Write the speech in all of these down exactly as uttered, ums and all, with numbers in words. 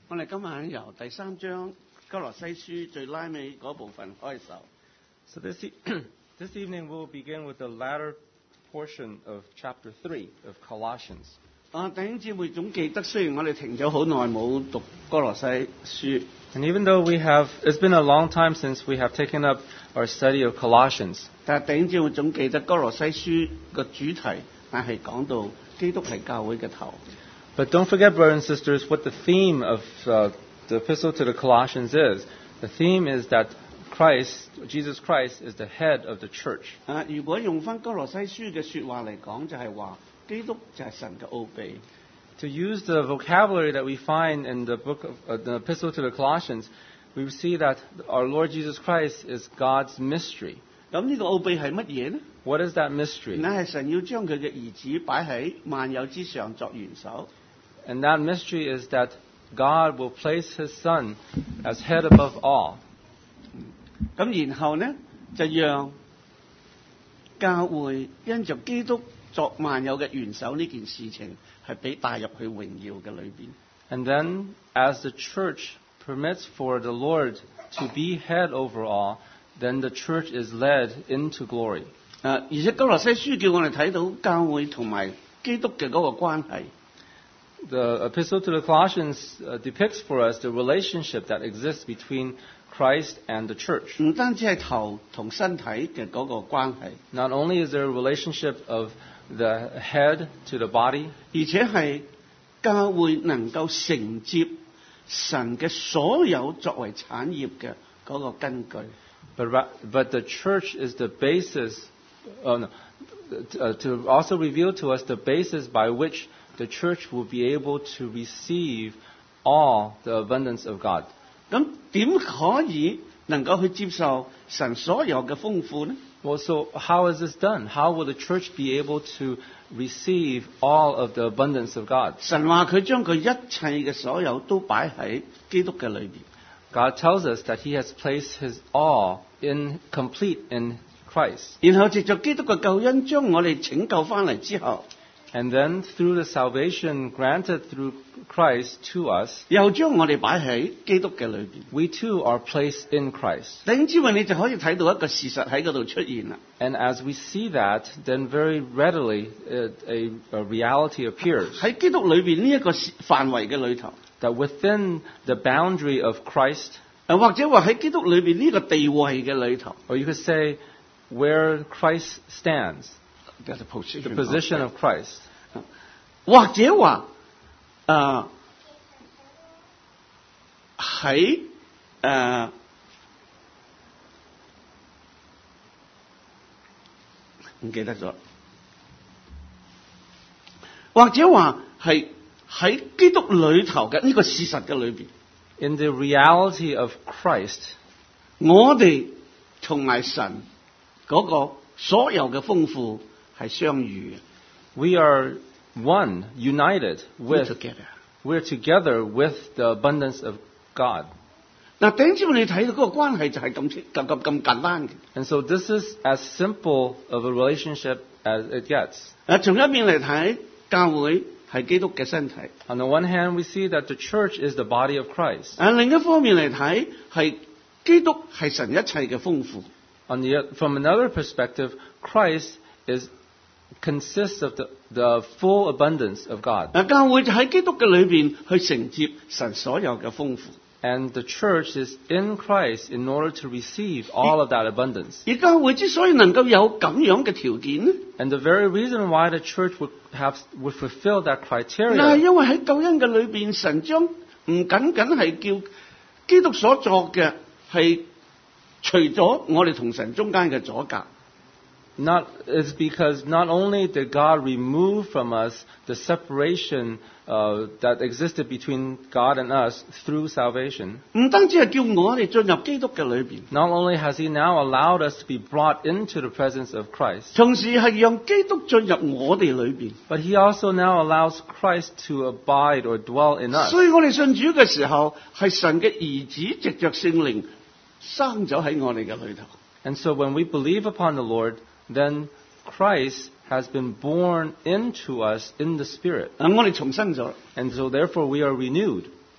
我哋今晚由第三章哥羅西書最拉尾嗰部分開首。 So this, e- this evening we'll begin with the latter portion of chapter three of Colossians. 啊，弟兄姊妹總記得，雖然我哋停咗好耐冇讀哥羅西書， And even though we have, it's been a long time since we have taken up our study of Colossians, 但係弟兄姊妹總記得哥羅西書個主題，但係講到基督係教會嘅頭。 but don't forget, brothers and sisters, what the theme of uh, the epistle to the Colossians is. The theme is that Christ, Jesus Christ, is the head of the church. 啊，如果用翻哥羅西書嘅説話嚟講，就係話基督就係神嘅奧秘。 To use the vocabulary that we find in the book of uh, the epistle to the Colossians, we see that our Lord Jesus Christ is God's mystery. 咁呢個奧秘係乜嘢呢？ What is that mystery? 乃係神要將佢嘅兒子擺喺萬有之上作元首。 And that mystery is that God will place His Son as head above all. 咁然後呢，就讓教會因着基督作萬有嘅元首呢件事情，係俾帶入去榮耀嘅裏邊。 And then, as the church permits for the Lord to be head over all, then the church is led into glory. 啊，而且哥羅西書叫我哋睇到教會同埋基督嘅嗰個關係。 The epistle to the Colossians uh, depicts for us the relationship that exists between Christ and the church. 唔單止係頭同身體嘅嗰個關係， Not only is there a relationship of the head to the body, 而且係教會能夠承接神嘅所有作為產業嘅嗰個根據。 but, ra- but the church is the basis, uh, no, uh, to also reveal to us the basis by which the church will be able to receive all the abundance of God. 咁點可以能夠去接受神所有嘅豐富呢？ Well, so how is this done? How will the church be able to receive all of the abundance of God? 神話佢將佢一切嘅所有都擺喺基督嘅裏邊。 God tells us that He has placed His all in complete in Christ. 然後藉着基督嘅救恩將我哋拯救翻嚟之後， And then through the salvation granted through Christ to us, 又將我哋擺喺基督嘅裏邊。 we too are placed in Christ. 弟兄姊妹，你就可以睇到一個事實喺嗰度出現啦。 And as we see that, then very readily uh, a, a reality appears 喺基督裏邊呢一個範圍嘅裏頭， that within the boundary of Christ, 誒或者話喺基督裏邊呢個地位嘅裏頭 or you could say where Christ stands, ，the position, the position of Christ, 或者話誒喺誒唔記得咗，或者話係喺基督裏頭嘅呢個事實嘅裏邊， in the reality of Christ, 我哋同埋神嗰個所有嘅豐富係相遇嘅。 we are one, united We're with, together. we're together with the abundance of God. 嗱，頂住你睇到嗰個關係就係咁咁咁咁簡單嘅。 And so this is as simple of a relationship as it gets. 嗱，從一面嚟睇，教會係基督嘅身體； On the one hand, we see that the church is the body of Christ. 啊，另一方面嚟睇，係基督係神一切嘅豐富。 On the, from another perspective, Christ is consists of the, the full abundance of God. 嗱，教會就喺基督嘅裏邊去承接神所有嘅豐富。 And the church is in Christ in order to receive all of that abundance. 而教會之所以能夠有咁樣嘅條件呢， And the very reason why the church would have would fulfill that 嗱係 criteria 因為喺救恩嘅裏邊，神將唔僅僅係叫基督所作嘅係除咗我哋同神中間嘅阻隔。 not is because not only did God remove from us the separation uh, that existed between God and us through salvation, 唔單止係叫我哋進入基督嘅裏邊， not only has He now allowed us to be brought into the presence of Christ, 同時係讓基督進入我哋裏邊。 but He also now allows Christ to abide or dwell in us. 所以我哋信主嘅時候，係神嘅兒子藉着聖靈生咗喺我哋嘅裏頭。 And so when we believe upon the Lord, then Christ has been born into us in the Spirit. 啊，我哋重生咗。 And so therefore we are renewed.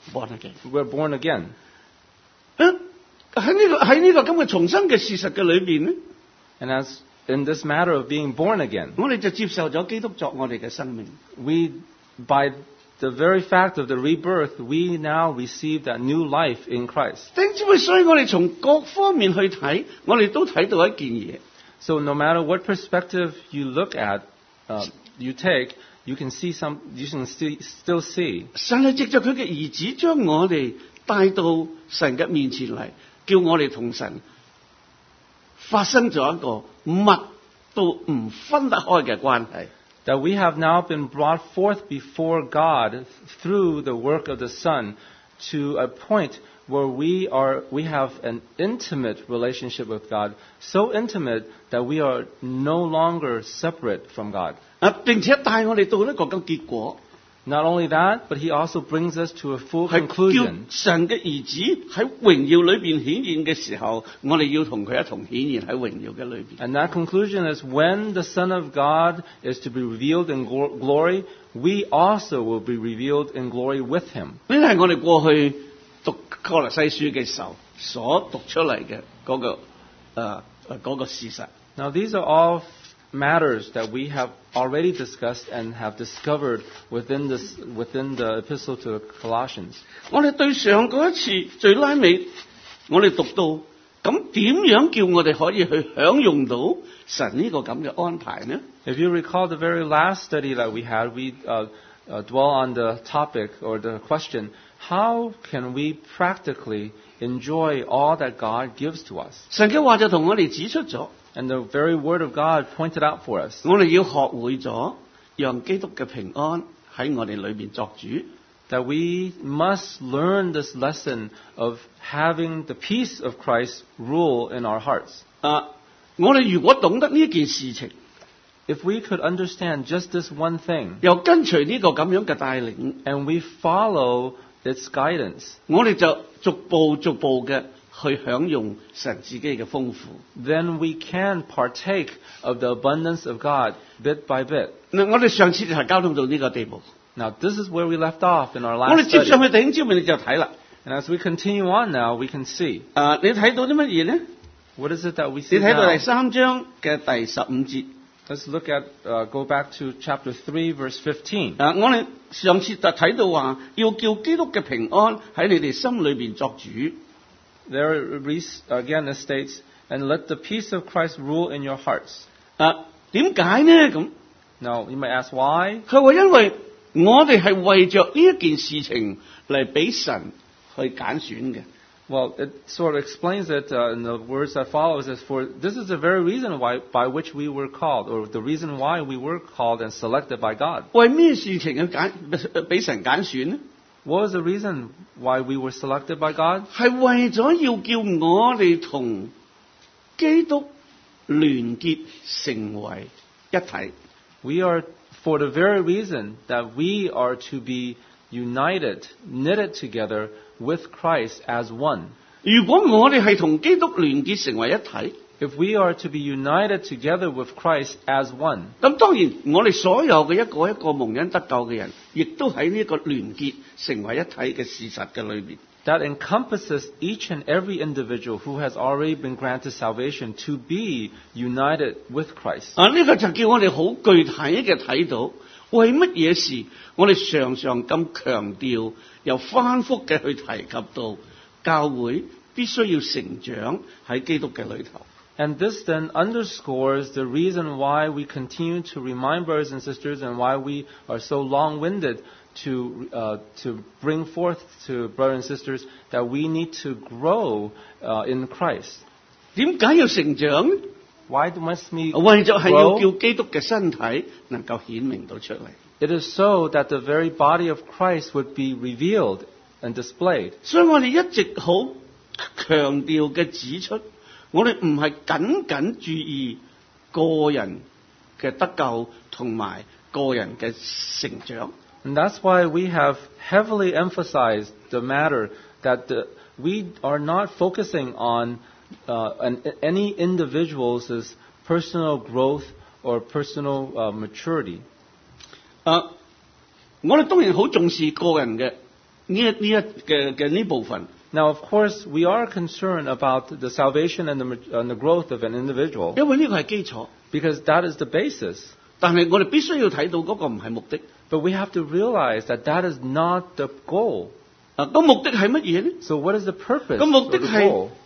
born again。 We're born again. 喺呢個喺呢個咁嘅重生嘅事實嘅裏邊咧， And as in this matter of being born again, 我哋就接受咗基督作我哋嘅生命。 we, by the very fact of the rebirth, we now receive that new life in Christ. 弟兄姊妹，所以我哋從各方面去睇，我哋都睇到一件嘢。 So no matter what perspective you look at, uh, you take, you can see some, you can see, still see 神係藉着佢嘅兒子將我哋帶到神嘅面前嚟，叫我哋同神發生咗一個密到唔分得開嘅關係。 that we have now been brought forth before God through the work of the Son to a point where we are, we have an intimate relationship with God, so intimate that we are no longer separate from God. 啊，並且帶我哋到一個咁結果， Not only that, but He also brings us to a full 係叫 conclusion. 神嘅兒子喺榮耀裏邊顯現嘅時候，我哋要同佢一同顯現喺榮耀嘅裏邊。 And that conclusion is when the Son of God is to be revealed in glo- glory, we also will be revealed in glory with Him. 呢係我哋過去讀哥羅西書嘅時候所讀出嚟嘅嗰個誒誒嗰個事實。 Now these are all matters that we have already discussed and have discovered within this within the epistle to the Colossians. 我哋對上嗰一次最拉尾，我哋讀到咁點樣叫我哋可以去享用到神呢個咁嘅安排呢？ If you recall the very last study that we had, we uh, uh, dwell on the topic or the question, how can we practically enjoy all that God gives to us? 神嘅話就同我哋指出咗， And the very word of God pointed out for us 我哋要學會咗讓基督嘅平安喺我哋裏邊作主。 that we must learn this lesson of having the peace of Christ rule in our hearts. 啊，我哋如果懂得呢件事情， If we could understand just this one thing, 又跟隨呢個咁樣嘅帶領， and we follow its guidance, 我哋就逐步逐步嘅去享用神自己嘅豐富。 then we can partake of the abundance of God bit by bit. 嗱，我哋上次就係交通到呢個地步， Now, this is where we left off in our 我哋 last 接上 study. 去弟兄姊妹你就睇啦。 And as we continue on now, we can see. 啊，你睇到啲乜嘢呢？ What is it that we 你 see 睇到第 now? 三章嘅第十五節。 Let's look at, uh, go back to chapter three, verse fifteen. 啊，我哋上次就睇到話，要叫基督嘅平安喺你哋心裏邊作主。 There it re- again it states, and let the peace of Christ rule in your hearts. 啊，點解呢？咁 Now, you may ask why? 佢話因為我哋係為着呢一件事情嚟俾神去揀選嘅。 Well, it sort of explains it uh, in the words that follows is for this is the very reason why by which we were called, or the reason why we were called and selected by God. 為咩事情去揀俾神揀選呢？ What was the reason why we were selected by God? 係為咗要叫我哋同基督聯結成為一體。 We are for the very reason that we are to be united, knitted together with Christ as one. 如果我哋係同基督聯結成為一體， If we are to be united together with Christ as one, 咁當然我哋所有嘅一個一個蒙恩得救嘅人，亦都喺呢個聯結成為一體嘅事實嘅裏邊。 that encompasses each and every individual who has already been granted salvation to be united with Christ. 啊，呢個就叫我哋好具體嘅睇到，為乜嘢事我哋常常咁強調，又反覆嘅去提及到教會必須要成長喺基督嘅裏頭。 And this then underscores the reason why we continue to remind brothers and sisters and why we are so long-winded to uh, to bring forth to brothers and sisters that we need to grow uh, in Christ. 點解要成長呢？ Why must we 為咗係要 grow? 叫基督嘅身體能夠顯明到出嚟。 It is so that the very body of Christ would be revealed and displayed. 所以我哋一直好強調嘅指出，我哋唔係僅僅注意個人嘅得救同埋個人嘅成長。 And that's why we have heavily emphasized the matter that the, we are not focusing on uh, an, any individual's personal growth or personal uh, maturity. 啊，我哋當然好重視個人嘅呢一呢一嘅嘅呢部分。 Now, of course, we are concerned about the salvation and the, ma- and the growth of an individual 因為呢個係基礎， because that is the basis. 但係我哋必須要睇到嗰個唔係目的。 But we have to realize that that is not the goal. 啊，個目的係乜嘢呢？ So what is the purpose 個目 or 的 the 係 goal?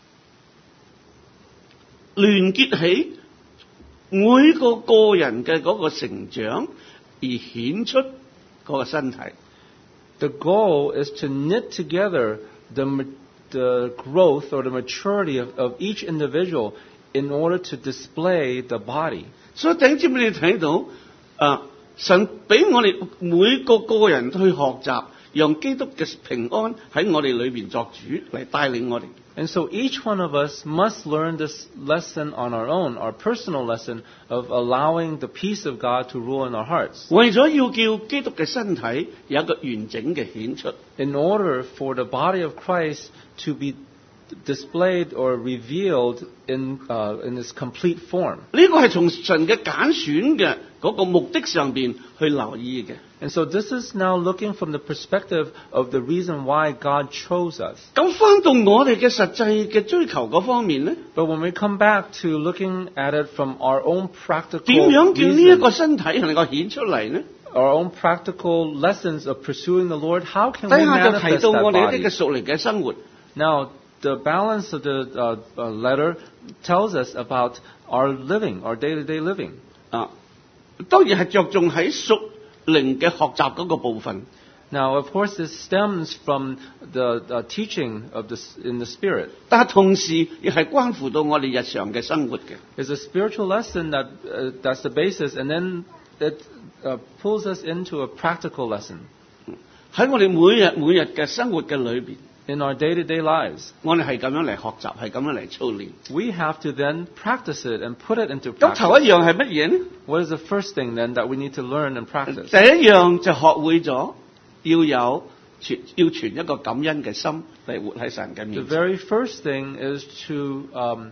聯結起每個個人嘅嗰個成長，而顯出嗰個身體。 The goal is to knit together the, ma- the growth or the maturity of, of each individual in order to display the body. 所以弟兄姊妹，你睇到啊，神俾我哋每個個人去學習，讓基督嘅平安喺我哋裏邊作主嚟帶領我哋。 And so each one of us must learn this lesson on our own, our personal lesson of allowing the peace of God to rule in our hearts. 為咗要叫基督嘅身體有一個完整嘅顯出， In order for the body of Christ to be displayed or revealed in, uh, in its complete form. 呢個係從神嘅揀選嘅嗰個目的上邊去留意嘅。 And so this is now looking from the perspective of the reason why God chose us. 咁翻到我哋嘅實際嘅追求嗰方面咧， But when we come back to looking at it from our own practical 點樣叫呢一 reasons, 個身體能夠顯出嚟呢？ our own practical lessons of pursuing the Lord, how can we 底下就提 manifest 到 that 我哋一 body? 啲嘅屬靈嘅生活。 Now, the balance of the uh, uh, letter tells us about our living, our day-to-day living. 啊，當然係着重喺屬靈嘅學習嗰個部分。 Now, of course, this stems from the uh, teaching of the, in the Spirit. 但係同時亦係關乎到我哋日常嘅生活嘅。 It's a spiritual lesson that uh, that's the basis, and then it uh, pulls us into a practical lesson 喺我哋每日每日嘅生活嘅裏邊， in our day-to-day lives. 我哋係咁樣嚟學習，係咁樣嚟操練。 We have to then practice it and put it into 咁頭 practice. 一樣係乜嘢呢？ What is the first thing then that we need to learn and practice? 第一樣就學會咗要有存要存一個感恩嘅心嚟活喺神嘅 The 面前。 very first thing is to um,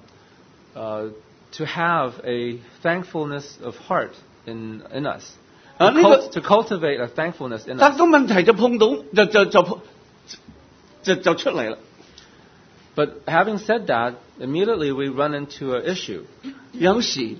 uh, to have a thankfulness of heart in in us. 啊 To, 呢 cult- 個 to cultivate a thankfulness in 但 us. 個問題就碰到就就就就就出嚟啦。 But having said that, immediately we run into an issue. 有時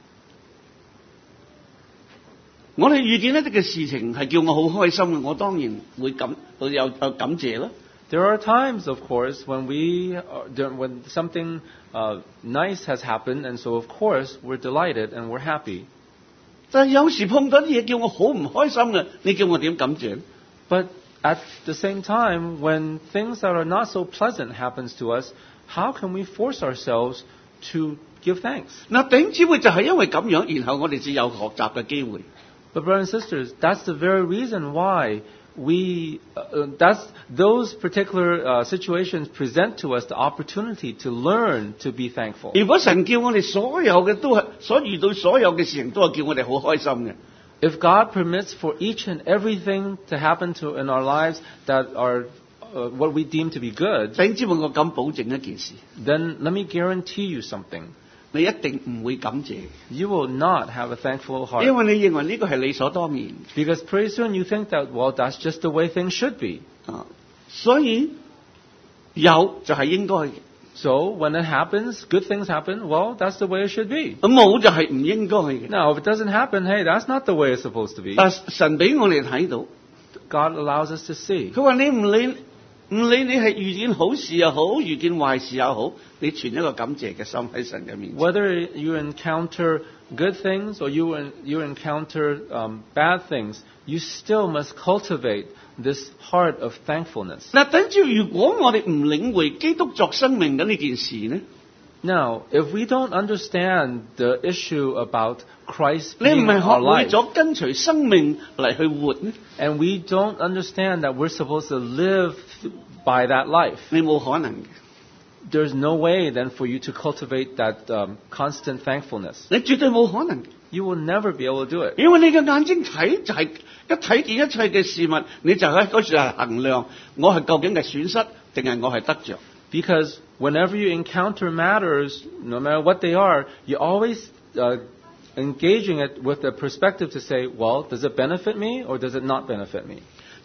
我哋遇見一啲嘅事情係叫我好開心嘅，我當然會感會有有感謝啦。 There are times, of course, when we are, when something uh, nice has happened, and so of course we're delighted and we're happy. 但係有時碰到啲嘢叫我好唔開心嘅，你叫我點感謝？ But at the same time, when things that are not so pleasant happens to us, how can we force ourselves to give thanks? 嗱，頂姊妹就係因為咁樣，然後我哋至有學習嘅機會。 But brothers and sisters, that's the very reason why we, uh, that's, those particular uh, situations present to us the opportunity to learn to be thankful. 如果神叫我哋所有嘅都係所遇到所有嘅事情都係叫我哋好開心嘅， If God permits for each and everything to happen to in our lives that are uh, what we deem to be good, 頂姊妹我敢保證一件事， then let me guarantee you something. 你一定唔會感謝， You will not have a thankful 因 heart. 為你認為呢個係理所當然 Because pretty soon you think that, well, that's just the way things should be. 啊，所以有就係應該嘅， So when it happens, good things happen, well, that's the way it should be. 咁冇就係唔應該嘅。 Now, if it doesn't happen, hey, that's not the way it's supposed to be. 但神俾我哋睇到， God allows us to see. 佢話你唔理唔理你係遇見好事又好，遇見壞事又好，你存一個感謝嘅心喺神嘅面前。 Whether you encounter good things or you, you encounter um, bad things, you still must cultivate this heart of thankfulness. 嗱，等住如果我哋唔領會基督作生命嘅呢件事呢， Now, if we don't understand the issue about Christ 你唔 being 係 our 學會 life, 咗跟隨生命嚟去活呢， and we don't understand that we're supposed to live by that life, 你冇可能嘅， there's no way then for you to cultivate that um, constant thankfulness. 你絕對冇可能嘅， You will never be able to do it. 因為你嘅眼睛睇就係、一睇見一切嘅事物，你就喺嗰處係衡量我係究竟係損失定係我係得着。 Because whenever you encounter matters, no matter what they are, you're always uh, engaging it with the perspective to say, well, does it benefit me or does it not benefit me?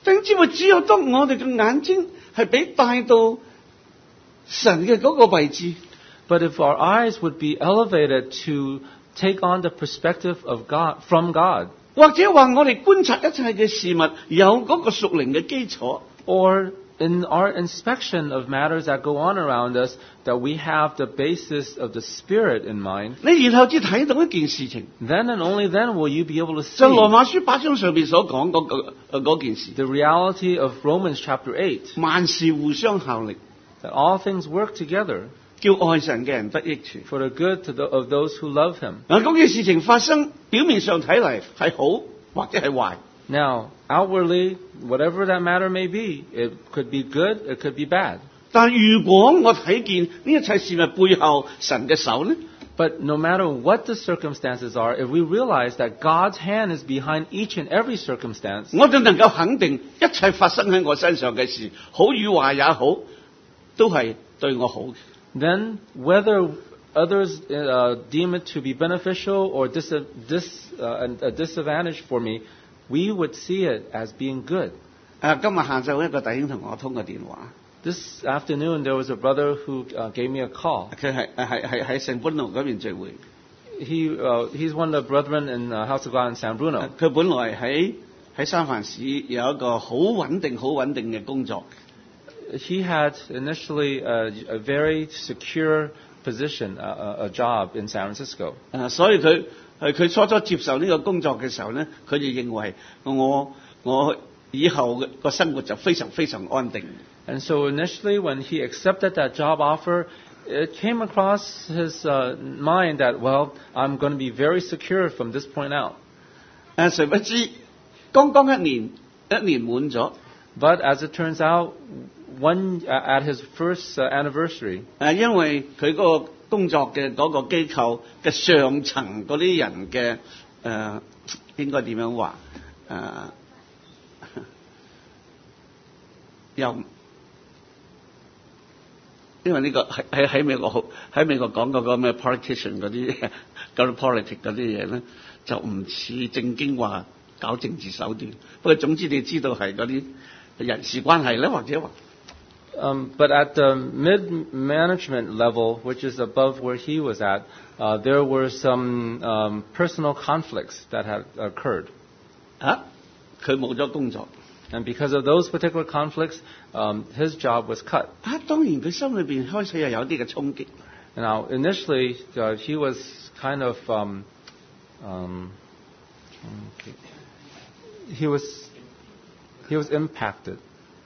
弟兄姊妹，只有當我哋嘅眼睛係俾帶到神嘅嗰個位置， But if our eyes would be elevated to take on the perspective of God, from God, 或者話我哋觀察一切嘅事物有嗰個屬靈嘅基礎， or in our inspection of matters that go on around us, that we have the basis of the Spirit in mind, 你然後至睇到一件事情， then and only then will you be able to 就羅 see 馬書八章上邊所講嗰、個呃嗰件事， the reality of Romans chapter eight, 萬事互相效力， that all things work together 叫愛神嘅人得益處。 for the good to the, of those who love Him. 嗱，嗰件事情發生，表面上睇嚟係好或者係壞， Now, outwardly, whatever that matter may be, it could be good, it could be bad. 但如果我睇見呢一切事物背後神嘅手呢， But no matter what the circumstances are, if we realize that God's hand is behind each and every circumstance, 我就能夠肯定一切發生喺我身上嘅事，好與壞也好，都係對我好嘅。 then whether others uh, deem it to be beneficial or dis- dis- uh, a disadvantage for me, we would see it as being good. 啊，今日下晝一個弟兄同我通個電話， This afternoon, there was a brother who uh, gave me a call. 佢係係係喺聖本路嗰邊聚會， He uh, he's one of the brethren in uh, House of God in San Bruno. 佢本來喺喺三藩市有一個好穩定、好穩定嘅工作， He had initially a, a very secure position, a, a, a job in San Francisco. 啊，所以佢係佢初初接受呢個工作嘅時候咧，佢就認為我我以後嘅個生活就非常非常安定。 And so initially, when he accepted that job offer, it came across his uh, mind that, well, I'm going to be very secure from this point out. 誒，誰不知剛剛一年一年滿咗， But as it turns out, one uh, at his first uh, anniversary, 誒，因為佢嗰個工作嘅嗰個機構嘅上層嗰啲人嘅誒、呃，應該點樣話誒？又因為呢、這個喺喺喺美國好喺美國講嗰個咩 politician 嗰啲嗰啲 politics 嗰啲嘢咧，就唔似正經話搞政治手段。不過總之你知道係嗰啲人事關係咧，或者話。 Um, but at the mid-management level, which is above where he was at, uh, there were some um, personal conflicts that had occurred. 啊，佢冇咗工作。 And because of those particular conflicts, um, his job was cut. 啊，當然佢心裏邊開始又有啲嘅衝擊。 Now, initially, uh, he was kind of, um, um, okay. he was, he was impacted.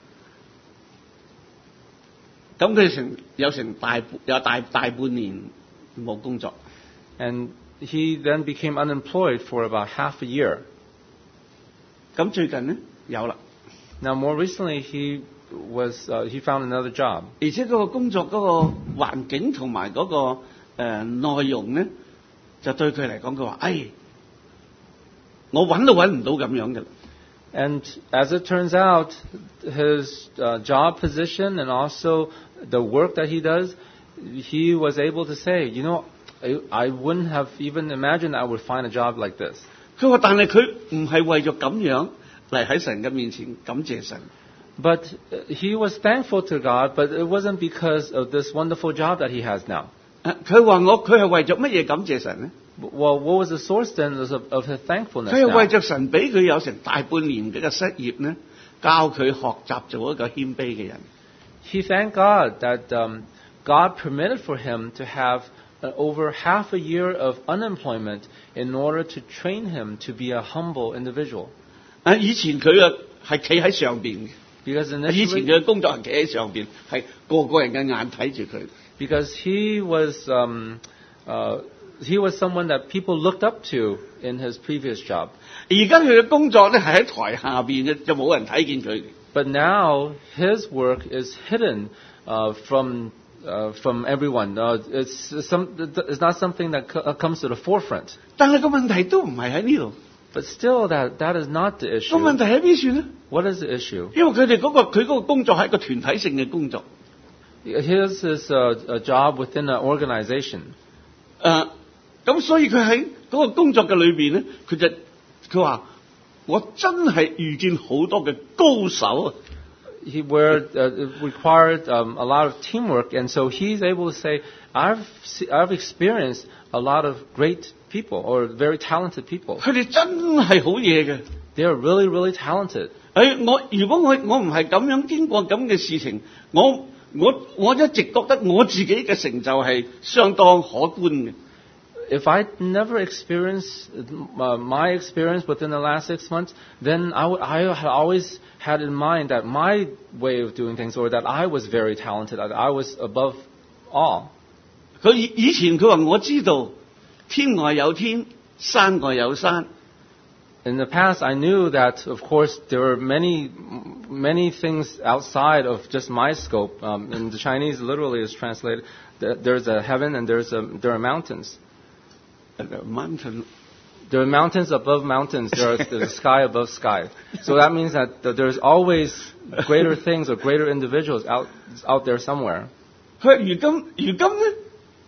咁佢成有成大有大大半年冇工作。 And he then became unemployed for about half a year. 咁最近呢，有啦， Now, more recently, he was uh, he found another job. 而且嗰個工作嗰個環境同埋嗰個誒、呃、內容咧，就對佢嚟講，佢話：，哎，我揾都揾唔到咁樣嘅。 And as it turns out, his uh, job position and also the work that he does, he was able to say, you know, I, I wouldn't have even imagined I would find a job like this. 佢話：但係佢唔係為咗咁樣嚟喺神嘅面前感謝神。 But uh, he was thankful to God, but it wasn't because of this wonderful job that he has now. 啊，佢話我佢係為咗乜嘢感謝神咧？ Well, what was the source then of, of his thankfulness 佢係為 now? 着神俾佢有成大半年嘅失業咧，教佢學習做一個謙卑嘅人。 He thanked God that um, God permitted for him to have uh, over half a year of unemployment in order to train him to be a humble individual. 啊，以前佢啊係企喺上邊嘅。 Because 以前 initially, 佢嘅工作係企喺上邊，係個個人嘅眼睇住佢。 because he was um, uh, he was someone that people looked up to in his previous job. 而家佢嘅工作咧係喺台下邊嘅，就冇人睇見佢。 But now his work is hidden uh, from uh, from everyone. Uh, it's some it's not something that co- comes to the forefront. 但係個問題都唔係喺呢度， But still, that that is not the 個 issue. 問題喺邊處咧？ What is the issue? 因為佢哋嗰個佢嗰個工作係一個團體性嘅工作。 His is a, a job within an organization. 誒、咁所以佢喺嗰個工作嘅裏邊咧，佢就佢話我真係遇見好多嘅高手啊！ He where uh, it required um, a lot of teamwork, and so he's able to say, "I've se- I've experienced a lot of great people or very talented people. 佢哋真係好嘢嘅。 They are really, really talented." 誒，我如果我我唔係咁樣經過咁嘅事情，我我我一直覺得我自己嘅成就係相當可觀嘅。 If I never experienced uh, my experience within the last six months, then I, w- I had always had in mind that my way of doing things, or that I was very talented, that I was above all. 佢以以前佢話我知道天外有天，山外有山。 In the past, I knew that, of course, there were many, many things outside of just my scope. Um, in the Chinese, literally is translated, that there's a heaven and there's a, there are mountains. Mountain. There are mountains above mountains. There are, there's a sky above sky. So that means that, that there's always greater things or greater individuals out out there somewhere. 佢話如今如今咧，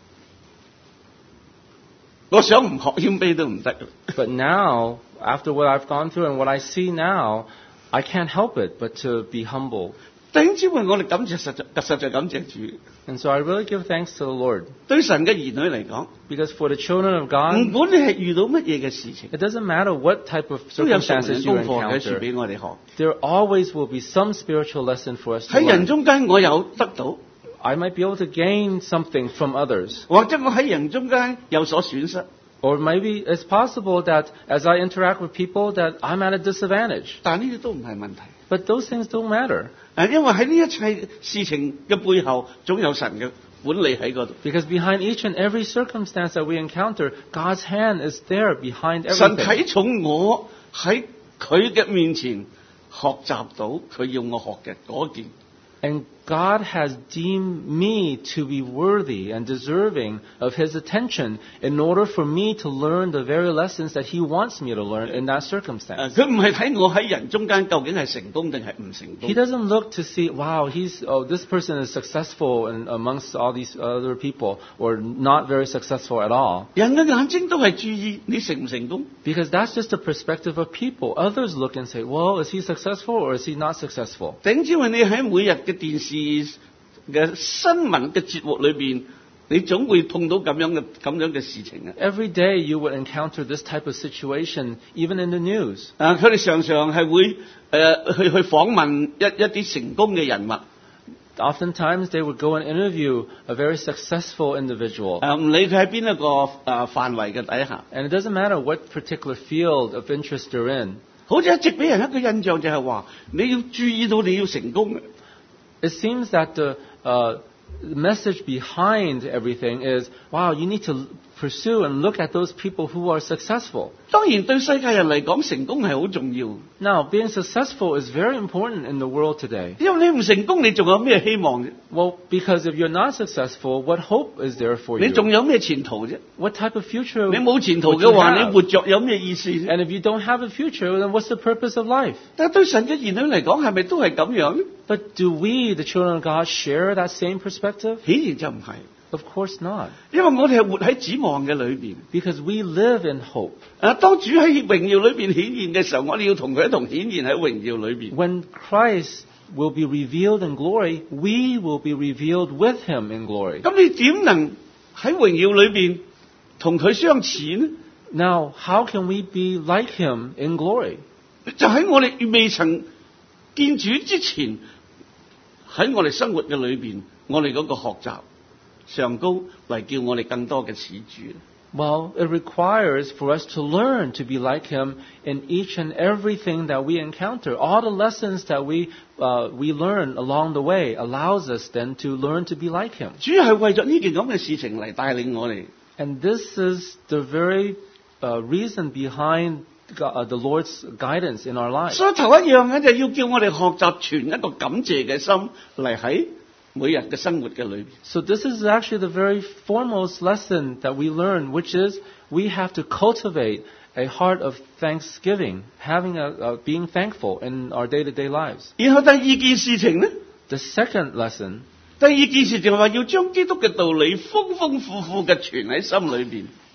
我想唔學謙卑都唔得。 But now, after what I've gone through and what I see now, I can't help it but to be humble. 弟兄姊妹，我哋感謝實在實在感謝主。 And so I really give thanks to the Lord. 對神嘅兒女嚟講， Because for the children of 唔 God, 管你係遇到乜嘢嘅事情， it doesn't matter what type of 都有屬靈 circumstances 功 you 課嘅書 encounter. 俾我哋學。 There always will be some spiritual lesson for us to 喺人 learn. 中間，我有得到， I might be able to gain something from others. 或者我喺人中間有所損失。 Or maybe it's possible that as I interact with people that I'm at a disadvantage. 但呢啲都唔係問題。 But those things don't matter. 誒，因為喺呢一切事情嘅背後，總有神嘅管理喺嗰度。 Because behind each and every circumstance that we encounter, God's hand is there behind 神 everything. 睇重我喺佢嘅面前學習到佢要我學嘅嗰件。 And God has deemed me to be worthy and deserving of His attention in order for me to learn the very lessons that He wants me to learn in that 誒， circumstance. 佢唔係睇我喺人中間究竟係成功定係唔成功 He。doesn't look to see, wow, he's, oh, this person is successful in, amongst all these other people, or not very successful at all. 人嘅眼睛都係注意你成唔成功。 Because that's just the perspective of people. Others look and say, well, is he successful or is he not successful? 頂之為你喺每日嘅電視嘅新聞嘅節目裏邊，你總會碰到咁樣嘅咁樣嘅事情啊！ Every day you would encounter this type of situation, even in the news. 啊，佢哋常常係會誒、呃、去去訪問一一啲成功嘅人物。 Oftentimes they would go and interview a very successful individual. 誒唔理佢喺邊一個誒、呃、範圍嘅底下， And it doesn't matter what particular field of interest they're in. 好似一直俾人一個印象就係話，你要注意到你要成功嘅。 It seems that the uh, message behind everything is, wow, you need to pursue and look at those people who are successful. 當然對世界人嚟講，成功係好重要， Now, being successful is very important in the world today. 因為你唔成功，你仲有咩希望啫？ Well, because if you're not successful, what hope is there for 你 you? 仲有咩前途啫？ What type of future 你冇前途 would you 嘅話， have? 你活着有咩意思啫？ And if you don't have a future, then what's the purpose of life? 但係對神嘅兒女嚟講，係咪都係咁樣咧？ But do we, the children of God, share that same perspective? 顯然就唔係， Of course not. 因為我哋係活喺指望嘅裏邊。 Because we live in hope. 啊，當主喺榮耀裏邊顯現嘅時候，我哋要同佢一同顯現喺榮耀裏邊。 When Christ will be revealed in glory, we will be revealed with Him in glory. 咁你點能喺榮耀裏邊同佢相似呢？ Now, how can we be like Him in glory? 就喺我哋未曾見主之前，喺我哋生活嘅裏邊，我哋嗰個學習上高嚟叫我哋更多嘅似主。 Well, it requires for us to learn to be like Him in each and everything that we encounter. All the lessons that we uh, we learn along the way allows us then to learn to be like Him. 主係為咗呢件咁嘅事情嚟帶領我哋。 And this is the very uh, reason behind God, uh, the Lord's guidance in our lives. 所以頭一樣嘅就要叫我哋學習存一個感謝嘅心嚟喺每日嘅生活嘅裏邊。 So this is actually the very foremost lesson that we learn, which is we have to cultivate a heart of thanksgiving, having a, a being thankful in our day-to-day lives. 然後第二件事情呢， The second lesson, 第二件事就係話要將基督嘅道理豐豐富富嘅存喺心裏邊。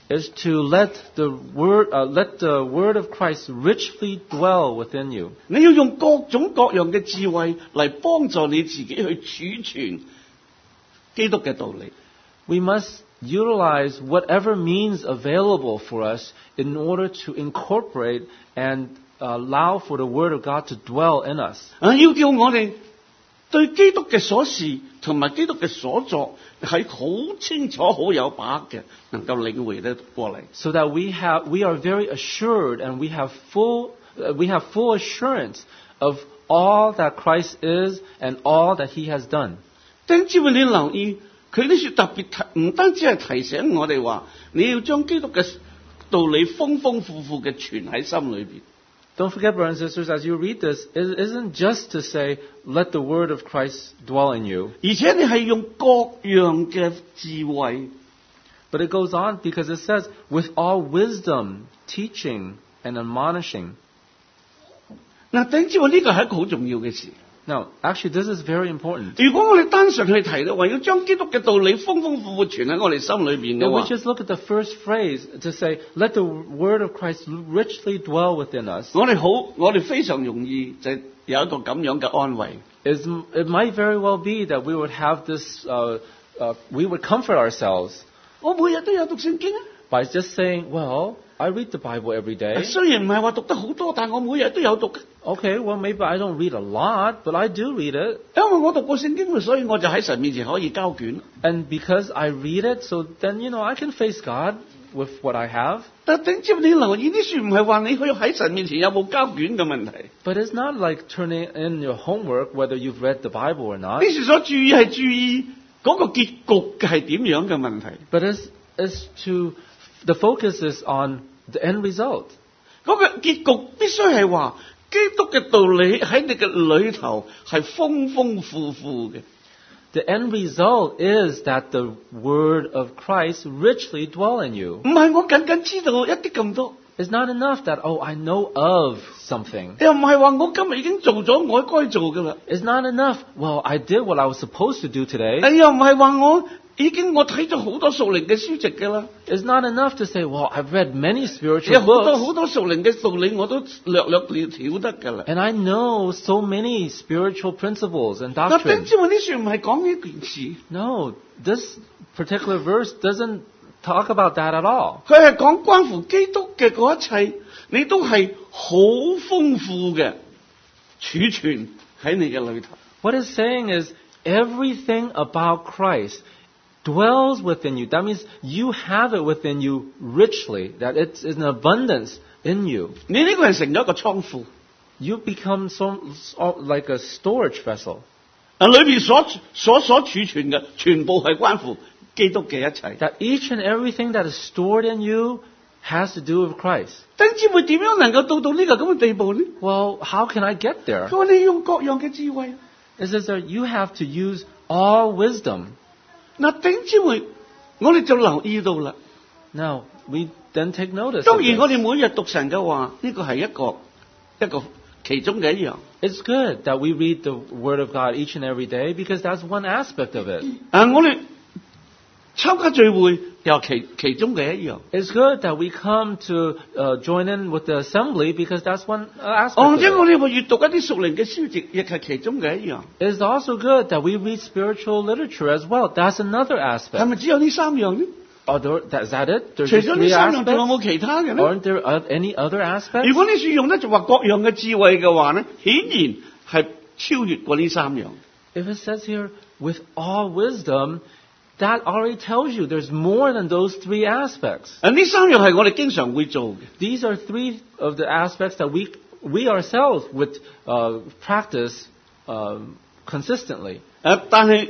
is to let the word, uh, let the word of Christ richly dwell within you. 你要用各種各樣嘅智慧嚟幫助你自己去儲存基督嘅道理。 We must utilize whatever means available for us in order to incorporate and allow for the word of God to dwell in us. 啊，要叫我哋對基督嘅所事同埋基督嘅所作係好清楚、好有把握嘅，能夠領會得過嚟。 So that we have, we are very assured and we have full, uh, we have full assurance of all that Christ is and all that He has done. 弟兄姊妹，你留意佢呢處特別提，唔單止係提醒我哋話，你要將基督嘅道理豐豐富富嘅存喺心裏邊。 Don't forget, brothers and sisters, as you read this, it isn't just to say, let the word of Christ dwell in you. 而且你係用各樣嘅智慧。 But it goes on because it says, with all wisdom, teaching and admonishing. 嗱，弟兄姊妹，呢個係一個好重要嘅事。 Now, actually, this is very important. 如果我哋單純去提到話要將基督嘅道理豐豐富富存喺我哋心裏邊嘅 If we 話， just look at the first phrase to say, let the word of Christ richly dwell within us, 我哋好，我哋非常容易就有一個咁樣嘅安慰。 is, it might very well be that we would have this, uh, uh, we would comfort ourselves 我每日都有讀聖經啊， by just saying, well, I read the Bible every day. 雖然唔係話讀得好多，但我每日都有讀嘅， Okay, well, maybe I don't read a lot, but I do read it. 因為我讀過聖經，所以我就喺神面前可以交卷。 And because I read it, so then, you know, I can face God with what I have. 但係頂接你留意，呢書唔係話你去喺神面前有冇交卷嘅問題， But it's not like turning in your homework whether you've read the Bible or not. 呢書所注意係注意嗰個結局係點樣嘅問題。 But it's, it's to, the focus is on the end result. 嗰個結局必須係話基督嘅道理喺你嘅裏頭係豐豐富富嘅。 The end result is that the word of Christ richly dwell in you. 唔係我僅僅知道一啲咁多， It's not enough that, oh, I know of something. 又唔係話我今日已經做咗我該做嘅啦， It's not enough, well, I did what I was supposed to do today. 又唔係話我已經我睇咗好多屬靈嘅書籍嘅啦， It's not enough to say, well, I've read many 有 spiritual 好多 books. 好多屬靈嘅道理我都略略了曉得嘅啦。 And I know so many spiritual principles and 但係 doctrines. 知道呢書唔係講呢件事， No, this particular verse doesn't talk about that at all. 佢係講關乎基督嘅嗰一切，你都係好豐富嘅儲存喺你嘅裏頭。 What it's saying is everything about Christ dwells within you. That means you have it within you richly, that it's in abundance in you. 你呢個人成咗一個倉庫， You become so, so like a storage vessel. 啊裏邊所所所儲存嘅全部係關乎基督嘅一切。 That each and everything that is stored in you has to do with Christ. 弟兄姊妹點樣能夠到到呢個咁嘅地步呢？ Well, how can I get there? 佢話你用各樣嘅智慧。 It says that you have to use all wisdom. 嗱，弟兄姊妹，我哋就留意到啦。 Now, we then take notice 當 of 然，我 this. 哋每日讀神嘅話，呢個係一個一個其中嘅一樣。 It's good that we read the Word of God each and every day because that's one aspect of it. 啊，我哋參加聚會又其其中嘅一樣。 It's good that we come to uh, join in with the assembly because that's one uh, aspect 或 of 者我 it. 哋會閱讀一啲屬靈嘅書籍，亦係其中嘅一樣。 It's also good that we read spiritual literature as well. That's another 係 aspect. 咪只有呢三樣呢？ Are there, that, is that it? There's 除 just 咗呢 three 三樣，仲有 aspects? 冇其他嘅呢？ Aren't there oth- any other aspects? 如果呢書用得就話各樣嘅智慧嘅話呢，顯然係超越過呢三樣。 If it says here, with all wisdom, that already tells you there's more than those three aspects. 啊，呢三樣係我哋經常會做嘅。 These are three of the aspects that we, we ourselves would uh, practice uh, consistently. 誒，但係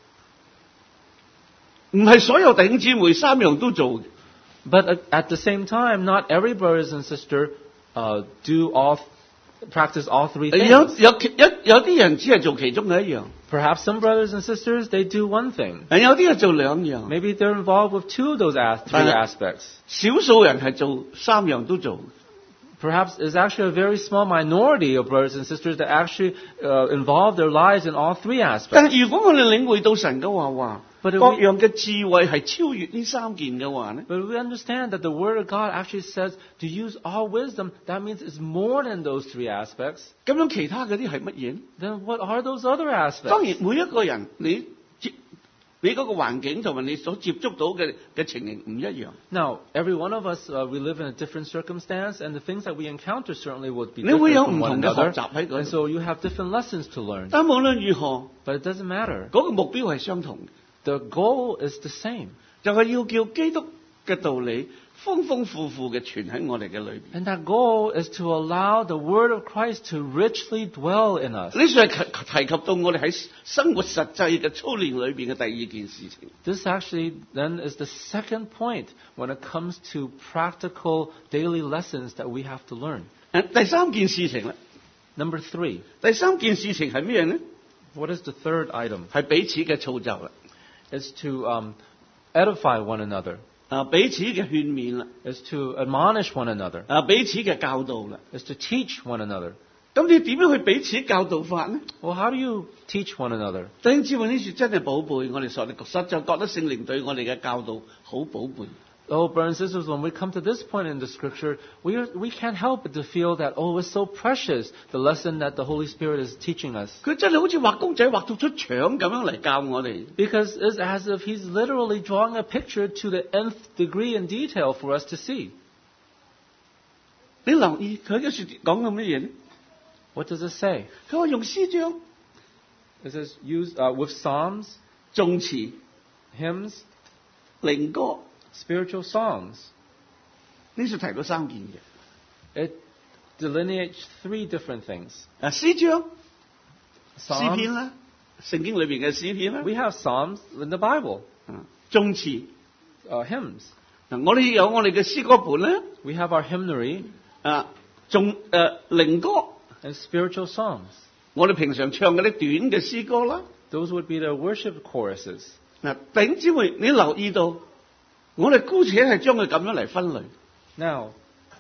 唔係所有弟兄姊妹三樣都做嘅。 But at, at the same time, not every brothers and sister uh, do all, practice all three 有 things. 有其有有啲人只係做其中嘅一樣， Perhaps some brothers and sisters, they do one thing. 誒有啲係做兩樣， Maybe they're involved with two of those as- three Uh, aspects. 少數人係做三樣都做。 Perhaps it's actually a very small minority of brothers and sisters that actually uh, involve their lives in all three 但 aspects. 係如果我哋領會到神嘅話話， But 各 if we, 樣嘅智慧係超越呢三件嘅話呢， but we understand that the Word of God actually says to use all wisdom. That means it's more than those three aspects. 咁樣其他嗰啲係乜嘢呢？ Then what are those other aspects? 當然每一個人你接你嗰個環境同埋你所接觸到嘅嘅情形唔一樣。 Now, every one of us, uh, we live in a different circumstance, and the things that we encounter certainly would be 你會 different 有 from 唔 one 同嘅學 another. 習喺嗰 And 度， so you have different lessons to learn. 但無論如何， But it doesn't matter. 嗰個目標係相同嘅， The goal is the same. 就係要叫基督嘅道理豐豐富富嘅存喺我哋嘅裏邊。 And that goal is to allow the Word of Christ to richly dwell in us. 呢處係提提及到我哋喺生活實際嘅操練裏邊嘅第二件事情。 This actually then is the second point when it comes to practical daily lessons that we have to learn. 誒，第三件事情咧， Number three. 第三件事情係咩呢？ What is the third item? 係彼此嘅造就啦， It's to um, edify one another. 啊，彼此嘅勸勉啦， Is to admonish one another. 啊，彼此嘅教導啦。 Is to teach one another. 咁你點樣去彼此教導法呢？ Well, how do you teach one another? 弟兄姊妹，呢處真係寶貝，我哋實實在覺得聖靈對我哋嘅教導好寶貝。 Oh, brothers and sisters, when we come to this point in the Scripture, we, are, we can't help but to feel that, oh, it's so precious, the lesson that the Holy Spirit is teaching us. 佢真係好似畫公仔畫到出腸咁樣嚟教我哋。 Because it's as if He's literally drawing a picture to the nth degree in detail for us to see. 你留意佢嘅說講緊乜嘢呢？ What does it say? 佢話用詩章、 It says, use uh, with psalms, 頌詞、 hymns, 靈歌， spiritual songs. 呢處提到三件嘅。 It delineates three different things. 啊，詩章、詩篇 Psalms. 啦，聖經裏邊嘅詩篇啦， We have psalms in the Bible, 啊，頌詞。 uh, hymns. 嗱，我哋有我哋嘅詩歌本咧， We have our hymnary 啊，頌誒靈歌， and spiritual songs. 我哋平常唱嗰啲短嘅詩歌啦。 Those would be the worship choruses. 嗱，弟兄姊妹，你留意到，我哋姑且係將佢咁樣嚟分類。 Now,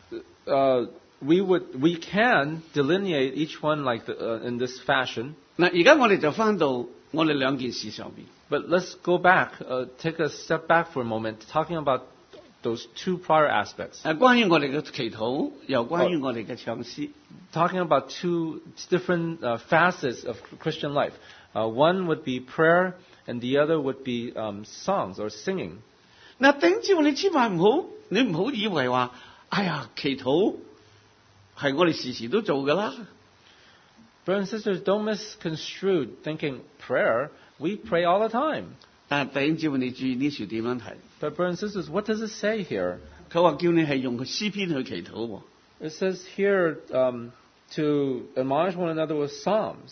uh, we would we can delineate each one like the, uh, in this fashion. 嗱，而家我哋就翻到我哋兩件事上邊。 But let's go back, uh, take a step back for a moment, talking about those two prior aspects. 誒，關於我哋嘅祈禱，又關於我哋嘅唱詩。 Talking about two different uh, facets of Christian life. Uh, one would be prayer, and the other would be um, songs or singing. 嗱，弟兄姊妹，你千萬唔好，你唔好以為話，哎呀，祈禱係我哋時時都做噶啦。 Brothers and sisters, don't misconstrue thinking prayer. We pray all the time. 但係弟兄姊妹，你注意呢處點樣睇？ But brothers and sisters, what does it say here? 佢話叫你係用個詩篇去祈禱喎。 It says here um, to admonish one another with psalms.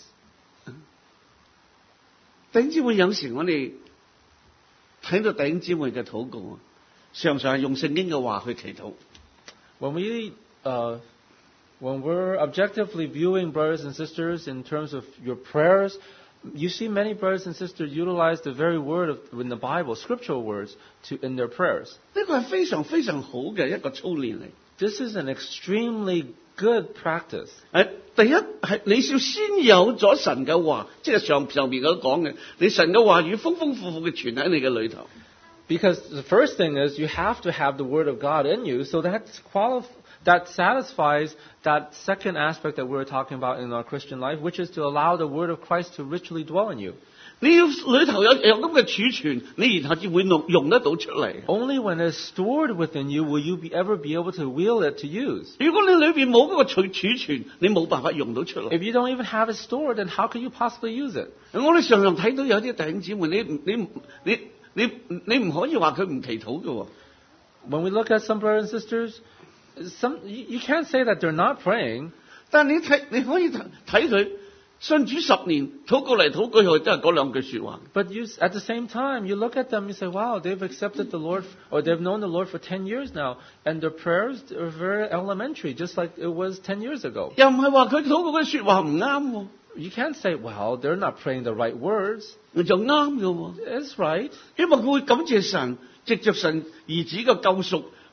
弟兄姊妹，有時我哋睇到弟兄姊妹嘅禱告啊，常常係用聖經嘅話去祈禱。 When we, uh, when we're objectively viewing brothers and sisters in terms of your prayers, you see many brothers and sisters utilize the very word of, in the Bible, scriptural words, to in their prayers. 呢個係非常非常好嘅一個操練嚟。 This is an extremely good practice. 誒，第一係你要先有咗神嘅話，即係上上邊嗰講嘅，你神嘅話語豐豐富富嘅存喺你嘅裏頭。 Because the first thing is you have to have the word of God in you, so that qualif- that satisfies that second aspect that we're talking about in our Christian life, which is to allow the word of Christ to richly dwell in you. 你要裏頭有有咁嘅儲存，你然後至會用用得到出嚟。 Only when it's stored within you will you be, ever be able to wield it to use. 如果你裏邊冇嗰個儲儲存，你冇辦法用到出嚟。 If you don't even have it stored, then how can you possibly use it? 我哋常常睇到有啲弟兄姊妹，你你你你你唔可以話佢唔祈禱嘅喎。 When we look at some brothers and sisters, some you, you can't say that they're not praying. 但係你睇你可以睇睇佢信主十年，禱告嚟禱告去都係嗰兩句説話。 But you, at the same time, you look at them, you say, wow, they've accepted the Lord, or they've known the Lord for ten years now, and their prayers are very elementary, just like it was ten years ago. 又唔係話佢禱告嘅説話唔啱喎， You can't say, well, they're not praying the right words. 就啱嘅喎， It's right. 因為佢會感謝神，藉着神兒子嘅救贖，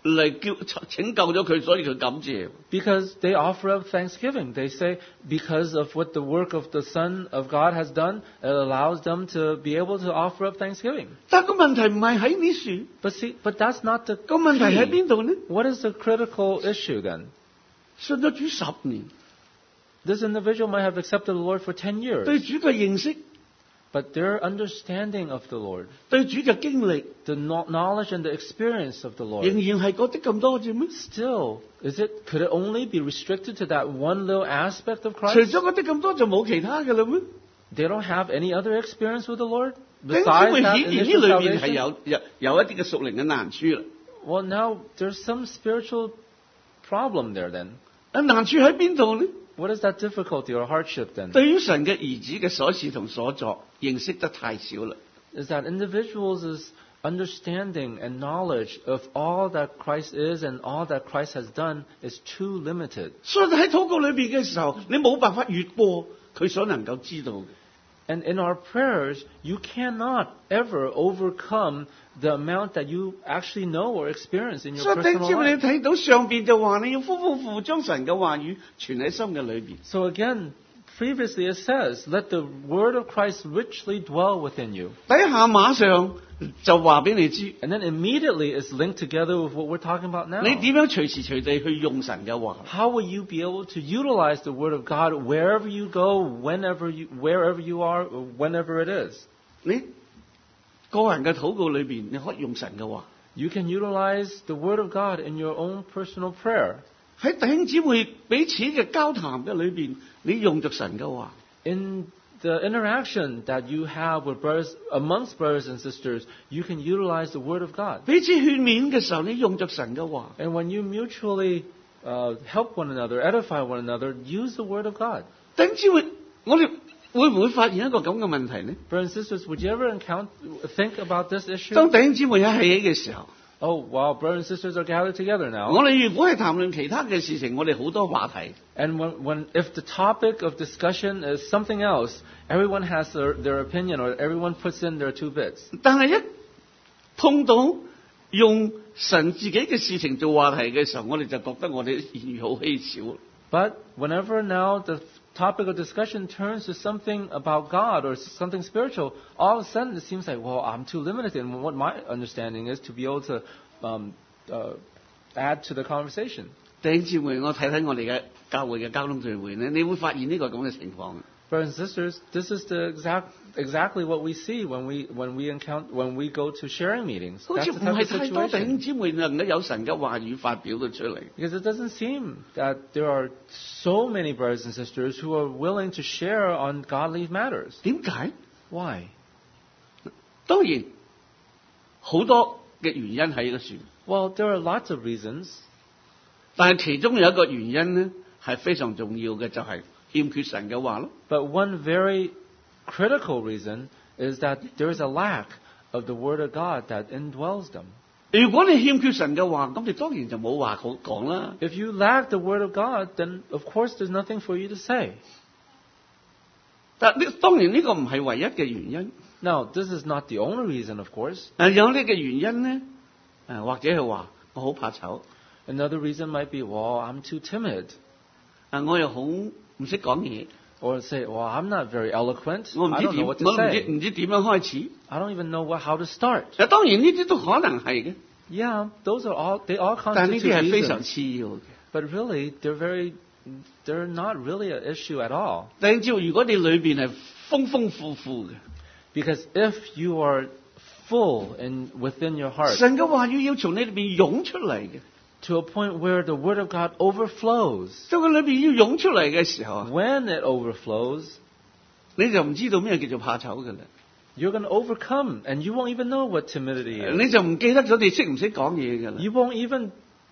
嚟叫拯救咗佢，所以佢感謝。 Because they offer up thanksgiving. They say, because of what the work of the Son of God has done, it allows them to be able to offer up thanksgiving. 但個問題唔係喺呢處， But see, but that's not the 個問題喺 key. 邊度呢？ What is the critical issue then? 信咗主十年， This individual might have accepted the Lord for ten 對 years, 主嘅認識， but their understanding of the Lord, 對主嘅經歷， the kno- knowledge and the experience of the 仍 Lord, 然係覺得咁多啫咩？ still, is it, could it only be restricted to that one little aspect of 除 Christ? 咗覺得咁多就冇其他嘅啦咩？ They don't have any other experience with the Lord 弟兄姊 besides 妹， that 顯然呢 initial 裏面係 salvation? 有有有一啲嘅屬靈嘅難處啦。 Well, now there's some spiritual problem there then. 啊，難處喺邊度呢？ What is that difficulty or hardship then? 對於神嘅兒子嘅所事同所作，認識得太少啦。 Is that individuals' understanding and knowledge of all that Christ is and all that Christ has done is too limited. 所以喺禱告裏邊嘅時候，你冇辦法越過佢所能夠知道嘅。 And in our prayers, you cannot ever overcome the amount that you actually know or experience in your 所以弟兄 personal 姊妹，你 life. 睇到上邊就話你要豐豐富富將神嘅話語存喺心嘅裏邊。 So again, previously it says, let the word of Christ richly dwell within you. 底下馬上就話俾你知， And then immediately it's linked together with what we're talking about now. 你點樣隨時隨地去用神嘅話。 How will you be able to utilize the word of God wherever you go, whenever you, wherever you are, or whenever it is? 你個人嘅禱告裏邊，你可以用神嘅話。 You can utilize the word of God in your own personal prayer. 喺弟兄姊妹彼此嘅交談嘅裏邊，你用着神嘅話。 In the interaction that you have with brothers, amongst brothers and sisters, you can utilize the word of God. 彼此勸勉嘅時候，你用着神嘅話。 And when you mutually uh, help one another, edify one another, use the word of God. 弟兄姊妹，我哋會唔會發現一個咁嘅問題呢？ Brothers and sisters, would you ever encounter, think about this issue? 當弟兄姊妹一起嘅時候， Oh, wow, brothers and sisters are gathered together now. 我哋如果係談論其他嘅事情，我哋好多話題。 And when, when, if the topic of discussion is something else, everyone has their, their opinion or everyone puts in their two bits. 但係一碰到用神自己嘅事情做話題嘅時候，我哋就覺得我哋言語好稀少。 But whenever now the topic of discussion turns to something about God or something spiritual, all of a sudden it seems like, well, I'm too limited in what my understanding is to be able to um, uh, add to the conversation. 弟兄姊妹，我睇睇我哋嘅教會嘅交通聚會咧，你會發現呢個咁嘅情況。 Brothers and sisters, this is the exact, exactly what we see when we, when we encounter, when we go to sharing meetings. 好 That's 似 the 唔 type 係 of 太多弟 situation. 兄姊妹能夠有神嘅話語發表到出嚟。 Because it doesn't seem that there are so many brothers and sisters who are willing to share on godly matters. 點解？ Why? 當然好多嘅原因喺個處， Well, there are lots of reasons. 但係其中有一個原因咧係非常重要嘅，就係、欠缺神嘅話咯。 But one very critical reason is that there is a lack of the Word of God that indwells them. 如果你欠缺神嘅話，咁你當然就冇話好講啦。 If you lack the Word of God, then of course there's nothing for you to say. 但呢當然呢個唔係唯一嘅原因。 Now, this is not the only reason, of course. 誒有呢個原因咧，誒或者係話我好怕醜， Another reason might be, well, I'm too timid. 誒我又好唔識講嘢， Or say, well, I'm not very eloquent. 我唔 I 知 don't 點， know 我 what 唔 to 知 say. 唔知點樣開始。 I don't even know what, how to start. 誒當然呢啲都可能係嘅， Yeah, those are all, they all 但係呢 constitute 啲係非常 reasons. 次要嘅。 But really, they're very, they're not really an issue at all. 但係如果你裏邊係豐豐富富嘅， Because if you are full in, within your heart, 神嘅話語要從你裏邊湧出嚟嘅。 to a point where the Word of God overflows, 當佢裏邊要湧出嚟嘅時候啊， when it overflows, 你就唔知道咩叫做怕醜嘅啦。 you're going to overcome, and you won't even know what timidity is. 你就唔記得咗你識唔識講嘢嘅啦。 You won't even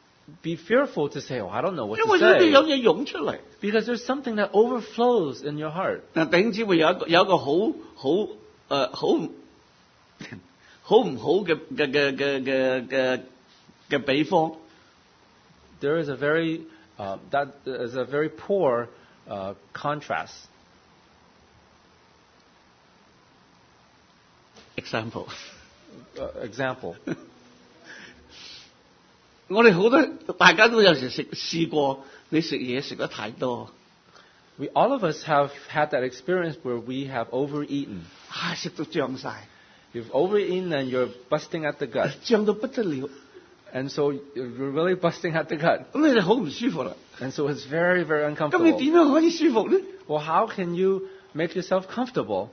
be fearful to say, oh, I don't know what 因 to 為裏邊有 say. 嘢湧出嚟。 Because there's something that overflows in your heart. 嗱，弟兄姊妹有一個有一個好好誒好唔好唔好嘅嘅嘅嘅嘅嘅嘅比方。 There is a very, uh, that is a very poor uh, contrast. example， Uh, example. 我哋好多大家都有時食試過，你食嘢食得太多， We all of us have had that experience where we have overeaten. 唉食到脹晒， You've overeaten and you're busting at the gut. 脹到不得了， And so you're really busting at the gut. 咁你就好唔舒服啦。 And so it's very, very 咁你 uncomfortable. 點樣可以舒服呢？ Well, how can you make yourself comfortable?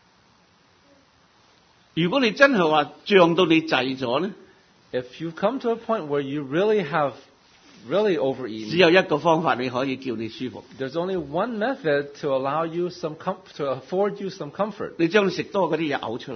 如果你真係話脹到你滯咗呢， If you've come to a point where you really have really 只 overeaten, 有一個方法你可以叫你舒服， there's only one method to allow you some com- to afford you some comfort. 你將你食多嗰啲嘢嘔出嚟。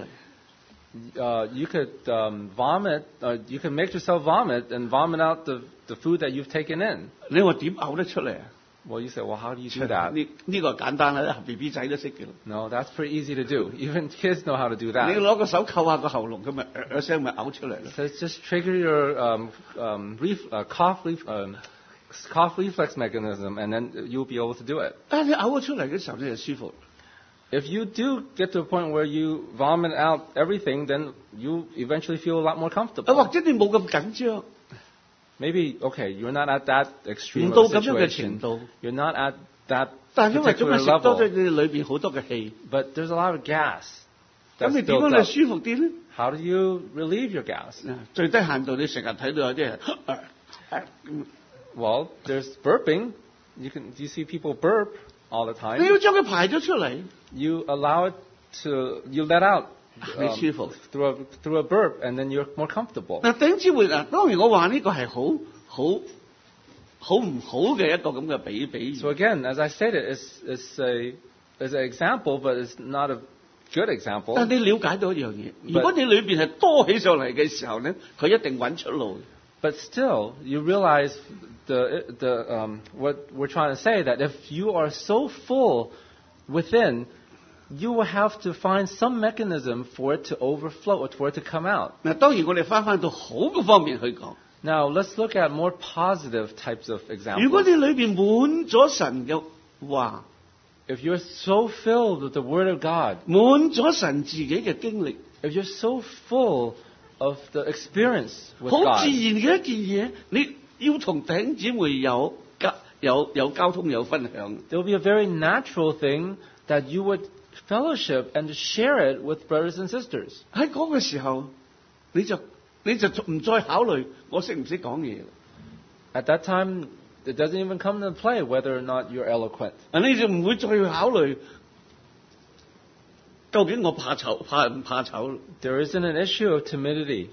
Uh, you could um, vomit. Uh, you can make yourself vomit and vomit out the, the food that you've taken in. 你話點嘔得出嚟啊？ Well, you say, well, how do you do that? 呢呢個簡單啦，B B 仔都識嘅。 No, that's pretty easy to do. Even kids know how to do 你 that. 攞個手扣下個喉嚨，咁咪呃一聲咪嘔出嚟咯。 So it's just trigger your um, um, ref- uh, cough, ref- um, cough reflex mechanism, and then you'll be able to do it. 但係你嘔咗出嚟嘅時候，你就舒服。 If you do get to a point where you vomit out everything, then you eventually feel a lot more 啊， comfortable. 或者你冇咁緊張， Maybe, okay, you're not at that extreme 唔到 of a 咁樣嘅程 situation. 度。 You're not at that 但係因為總 particular 係食多咗 level. 你裏邊好多嘅氣， But there's a lot of gas 咁 that's 你點 built 樣你 up. 舒服啲呢？ How do you relieve your gas? 啊最低限度你成日睇到有啲人，啊啊 Well, there's burping. You can you see people burp all the 你 time. 要將佢排咗出嚟， You allow it to you let out 你 um, 舒服。 through a through a burp, and then you're more comfortable. 嗱，頂姊妹嗱，當然我話呢個係好好好唔好嘅一個咁嘅比比喻。 So again, as I stated, it's it's a it's an example, but it's not a good example. 但你了解到一樣嘢，如果你裏邊係多起上嚟嘅時候咧，佢一定揾出路。 But still, you realize the the um, what we're trying to say, that if you are so full within, you will have to find some mechanism for it to overflow or for it to come out. 嗱，當然我哋翻翻到好嘅方面去講， Now let's look at more positive types of 如果 examples. 你裏邊滿咗神嘅話， If you're so filled with the Word of God, 滿咗神自己嘅經歷， if you're so full of the experience with 好自 God, 然嘅一件嘢，你要同弟兄姊妹有交有有交通有分享。 there will be a very natural thing that you would fellowship and share it with brothers and sisters. 喺嗰個時候，你就你就唔再考慮我識唔識講嘢， At that time, it doesn't even come into play whether or not you're eloquent. 啊你就唔會再去考慮究竟我怕醜怕唔怕醜。 There isn't an issue of timidity.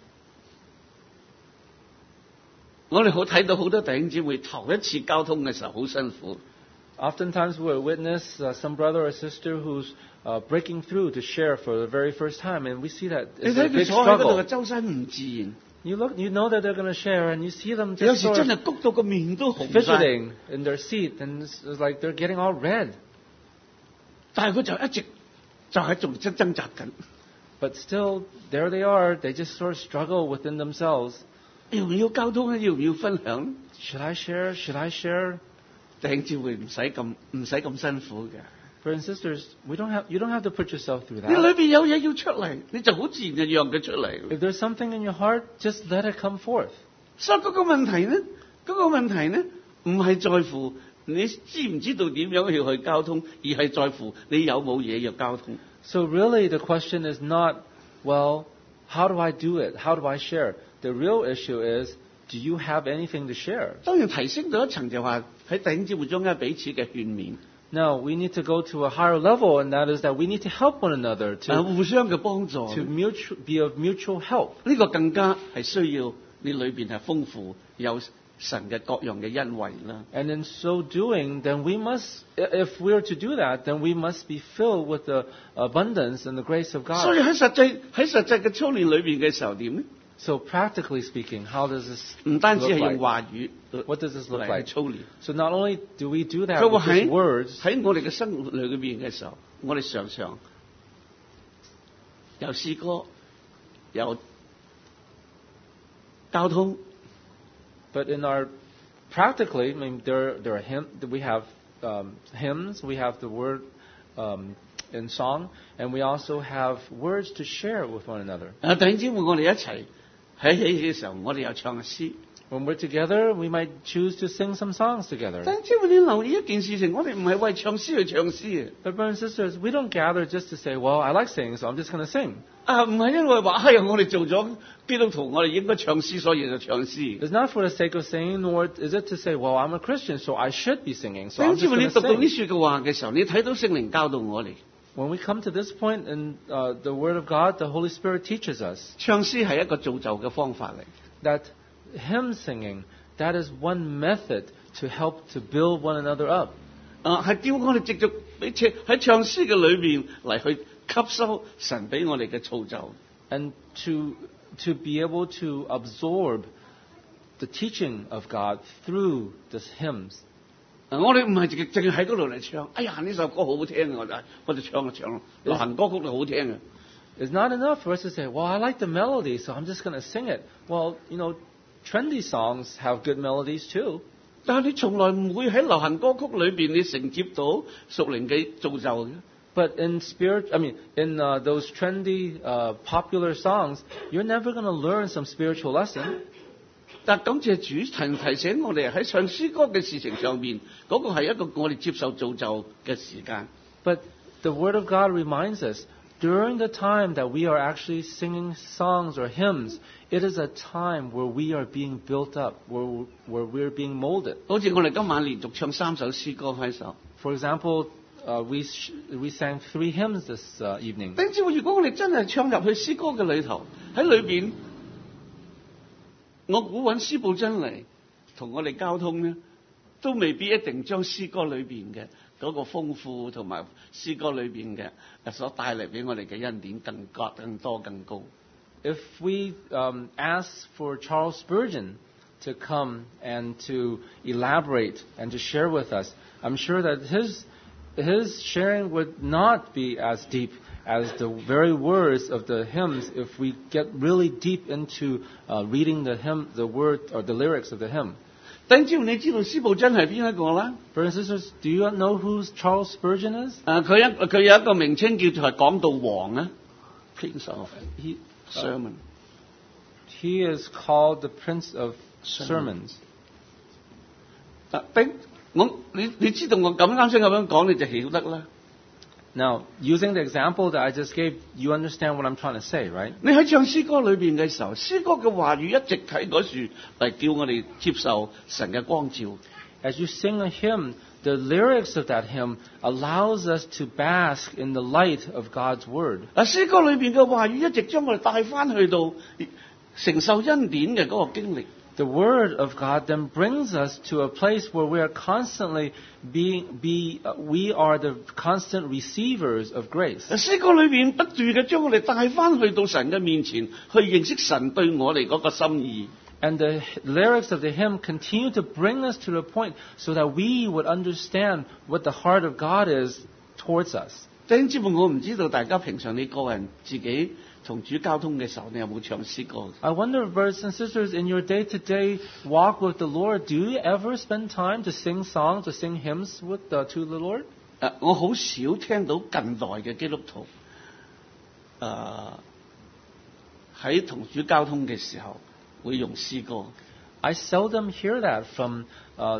我哋好睇到好多弟兄姊妹頭一次交通嘅時候好辛苦， Oftentimes we'll witness uh, some brother or sister who's uh, breaking through to share for the very first time, and we see that 你 it's 睇 a 佢 big 坐喺嗰度嘅 struggle. 周身唔自然， You look, you know that they're going to share, and you see them 有 just 時 sort 真 of 係谷到個面都紅晒， fidgeting in their seat, and it's, it's like they're getting all red. 但係佢就一直就喺仲掙掙扎緊， But still, there they are. They just sort of struggle within themselves. 要唔要交通咧？要唔要分享咧？ Should I share? Should I share? 弟兄姊妹唔使咁唔使咁辛苦嘅， Brothers and sisters, we don't have, you don't have to put yourself through 你裏 that. 邊有嘢要出嚟，你就好自然就讓佢出嚟。 If there's something in your heart, just let it come forth. 所以嗰個問題咧，嗰、個問題咧，唔係在乎你知唔知道點樣要去交通，而係在乎你有冇嘢要交通。 So really the question is not, well, how do I do it? How do I share? The real issue is, do you have anything to share? 當然提升到一層就話喺弟兄姊妹中間彼此嘅勸勉， No, we need to go to a higher level, and that is that we need to help one another, 啊 to, 互相嘅幫助。 to mutual, be of mutual help. 呢個更加係需要你裏邊係豐富有神嘅各樣嘅恩惠啦。 And in so doing, then we must, if we are to do that, then we must be filled with the abundance and the grace of 所以 God. 喺實際喺實際嘅操練裏邊嘅時候點咧？ So practically speaking, how does this 唔單止係 look 用 like? 話語 What does this look 嚟 like? 去操練。 So not only do we do that 佢 with 話 just 喺 words, 喺我哋嘅生活裏邊嘅時候，我哋常常有詩歌，有交通， but in our practically, I mean, there there are hymn, we have um, hymns, we have the word um, in song, and we also have words to share with one another. 啊弟兄姊妹，我哋一齊喺起嘅時候，我哋又唱詩。 When we're together, we might choose to sing some songs together. 但只要你留意一件事情，我哋唔係為唱詩去唱詩嘅。 But brothers and sisters, we don't gather just to say, well, I like singing, so I'm just going to sing. 啊，唔係因為話，哎呀，我哋做咗基督徒，我哋應該唱詩，所以就唱詩。 It's not for the sake of singing, nor is it to say, well, I'm a Christian, so I should be singing, so 但 I'm 只 just 要你 going to 讀到呢 sing. 説嘅話嘅時候，你睇到聖靈教導我哋， When we come to this point in uh, the Word of God, the Holy Spirit teaches us 唱詩係一個造就嘅方法嚟。 that hymn singing, that is one method to help to build one another up. 啊，係叫我哋藉著喺唱喺唱詩嘅裏面嚟去吸收神俾我哋嘅造就。 And to, to be able to absorb the teaching of God through the hymns. 啊，我哋唔係淨淨係喺嗰度嚟唱，哎呀呢首歌好好聽啊，我就我就唱就唱咯，流行歌曲就好聽啊。 It's not enough for us to say, well, I like the melody, so I'm just going to sing it. Well, you know, trendy songs have good melodies too. 但係你從來唔會喺流行歌曲裏邊你承接到屬靈嘅造就嘅。 But in spirit, I mean, in uh, those trendy, uh, popular songs, you're never going to learn some spiritual lesson. 但感謝主提提醒我哋喺唱詩歌嘅事情上面，嗰、個係一個我哋接受造就嘅時間。 But the Word of God reminds us, during the time that we are actually singing songs or hymns, it is a time where we are being built up, where, where we're being molded. 好似我哋今晚連續唱三首詩歌開首。 For example, uh, we, sh- we sang three hymns this uh, evening. 丁知會，如果我哋真係唱入去詩歌嘅裏頭，喺裏邊，我估揾司布真嚟同我哋交通咧，都未必一定將詩歌裏邊嘅嗰個豐富同埋詩歌裏邊嘅所帶嚟俾我哋嘅恩典更加更多更高。 If we um, ask for Charles Spurgeon to come and to elaborate and to share with us, I'm sure that his his sharing would not be as deep as the very words of the hymns if we get really deep into uh, reading the hymn, the word or the lyrics of the hymn. 丁知你知道司布真係邊一個啦？ Brothers and sisters, do you know who Charles Spurgeon is? 啊，佢一佢有一個名稱叫做係講道王啊 ，Prince of He, Sermon。 he is called the Prince of Sermon. Sermons. 啊，丁我你你知道我咁啱先咁樣講，你就曉得啦。 Now, using the example that I just gave, you understand what I'm trying to say, right? 你喺唱詩歌裏邊嘅時候，詩歌嘅話語一直喺嗰處嚟叫我哋接受神嘅光照。 As you sing a hymn, the lyrics of that hymn allows us to bask in the light of God's word. 啊，詩歌裏邊嘅話語一直將我哋帶翻去到承受恩典嘅嗰個經歷。 The word of God then brings us to a place where we are constantly being, be, uh, we are the constant receivers of grace. 啊，詩歌裏邊不斷嘅將我哋帶翻去到神嘅面前，去認識神對我哋嗰個心意。 And the lyrics of the hymn continue to bring us to the point so that we would understand what the heart of God is towards us. 弟兄姊妹，我唔知道大家平常你個人自己同主交通嘅時候，你有冇唱詩歌？ I wonder, brothers and sisters, in your day-to-day walk with the Lord, do you ever spend time to sing songs, to sing hymns with uh, to the Lord? 誒，我好少聽到近代嘅基督徒誒喺同主交通嘅時候會用詩歌。 I seldom hear that from uh,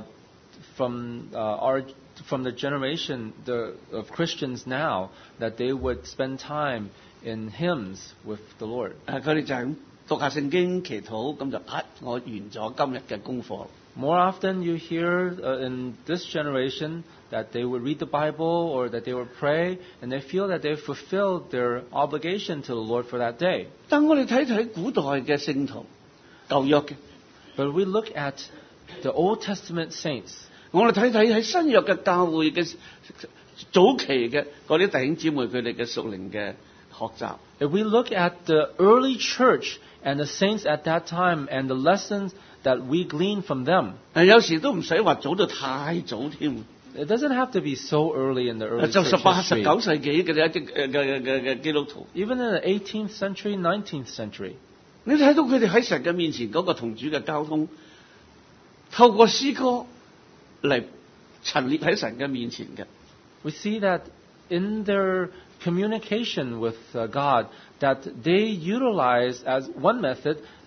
from uh, our from the generation the, of Christians now that they would spend time in hymns with the Lord. 誒，佢哋就係咁讀下聖經、祈禱，咁就啊，我完咗今日嘅功課。 More often you hear uh, in this generation that they would read the Bible or that they would pray and they feel that they've fulfilled their obligation to the Lord for that day. 但我哋睇睇古代嘅聖徒，舊約嘅， But we look at the Old Testament saints. 我哋睇睇喺新約嘅教會嘅早期嘅嗰啲弟兄姊妹佢哋嘅屬靈嘅學習。 If we look at the early church and the saints at that time and the lessons that we glean from them, 誒，有時都唔使話早到太早添。 it doesn't have to be so early in the early 就 church 十八、十 history. 九世紀嘅一啲嘅嘅嘅嘅基督徒， Even in the eighteenth century, nineteenth century, 你睇到佢哋喺神嘅面前嗰個同主嘅交通，透過詩歌嚟陳列喺神嘅面前嘅。 we see that in their communication with uh, God, that they utilize as one method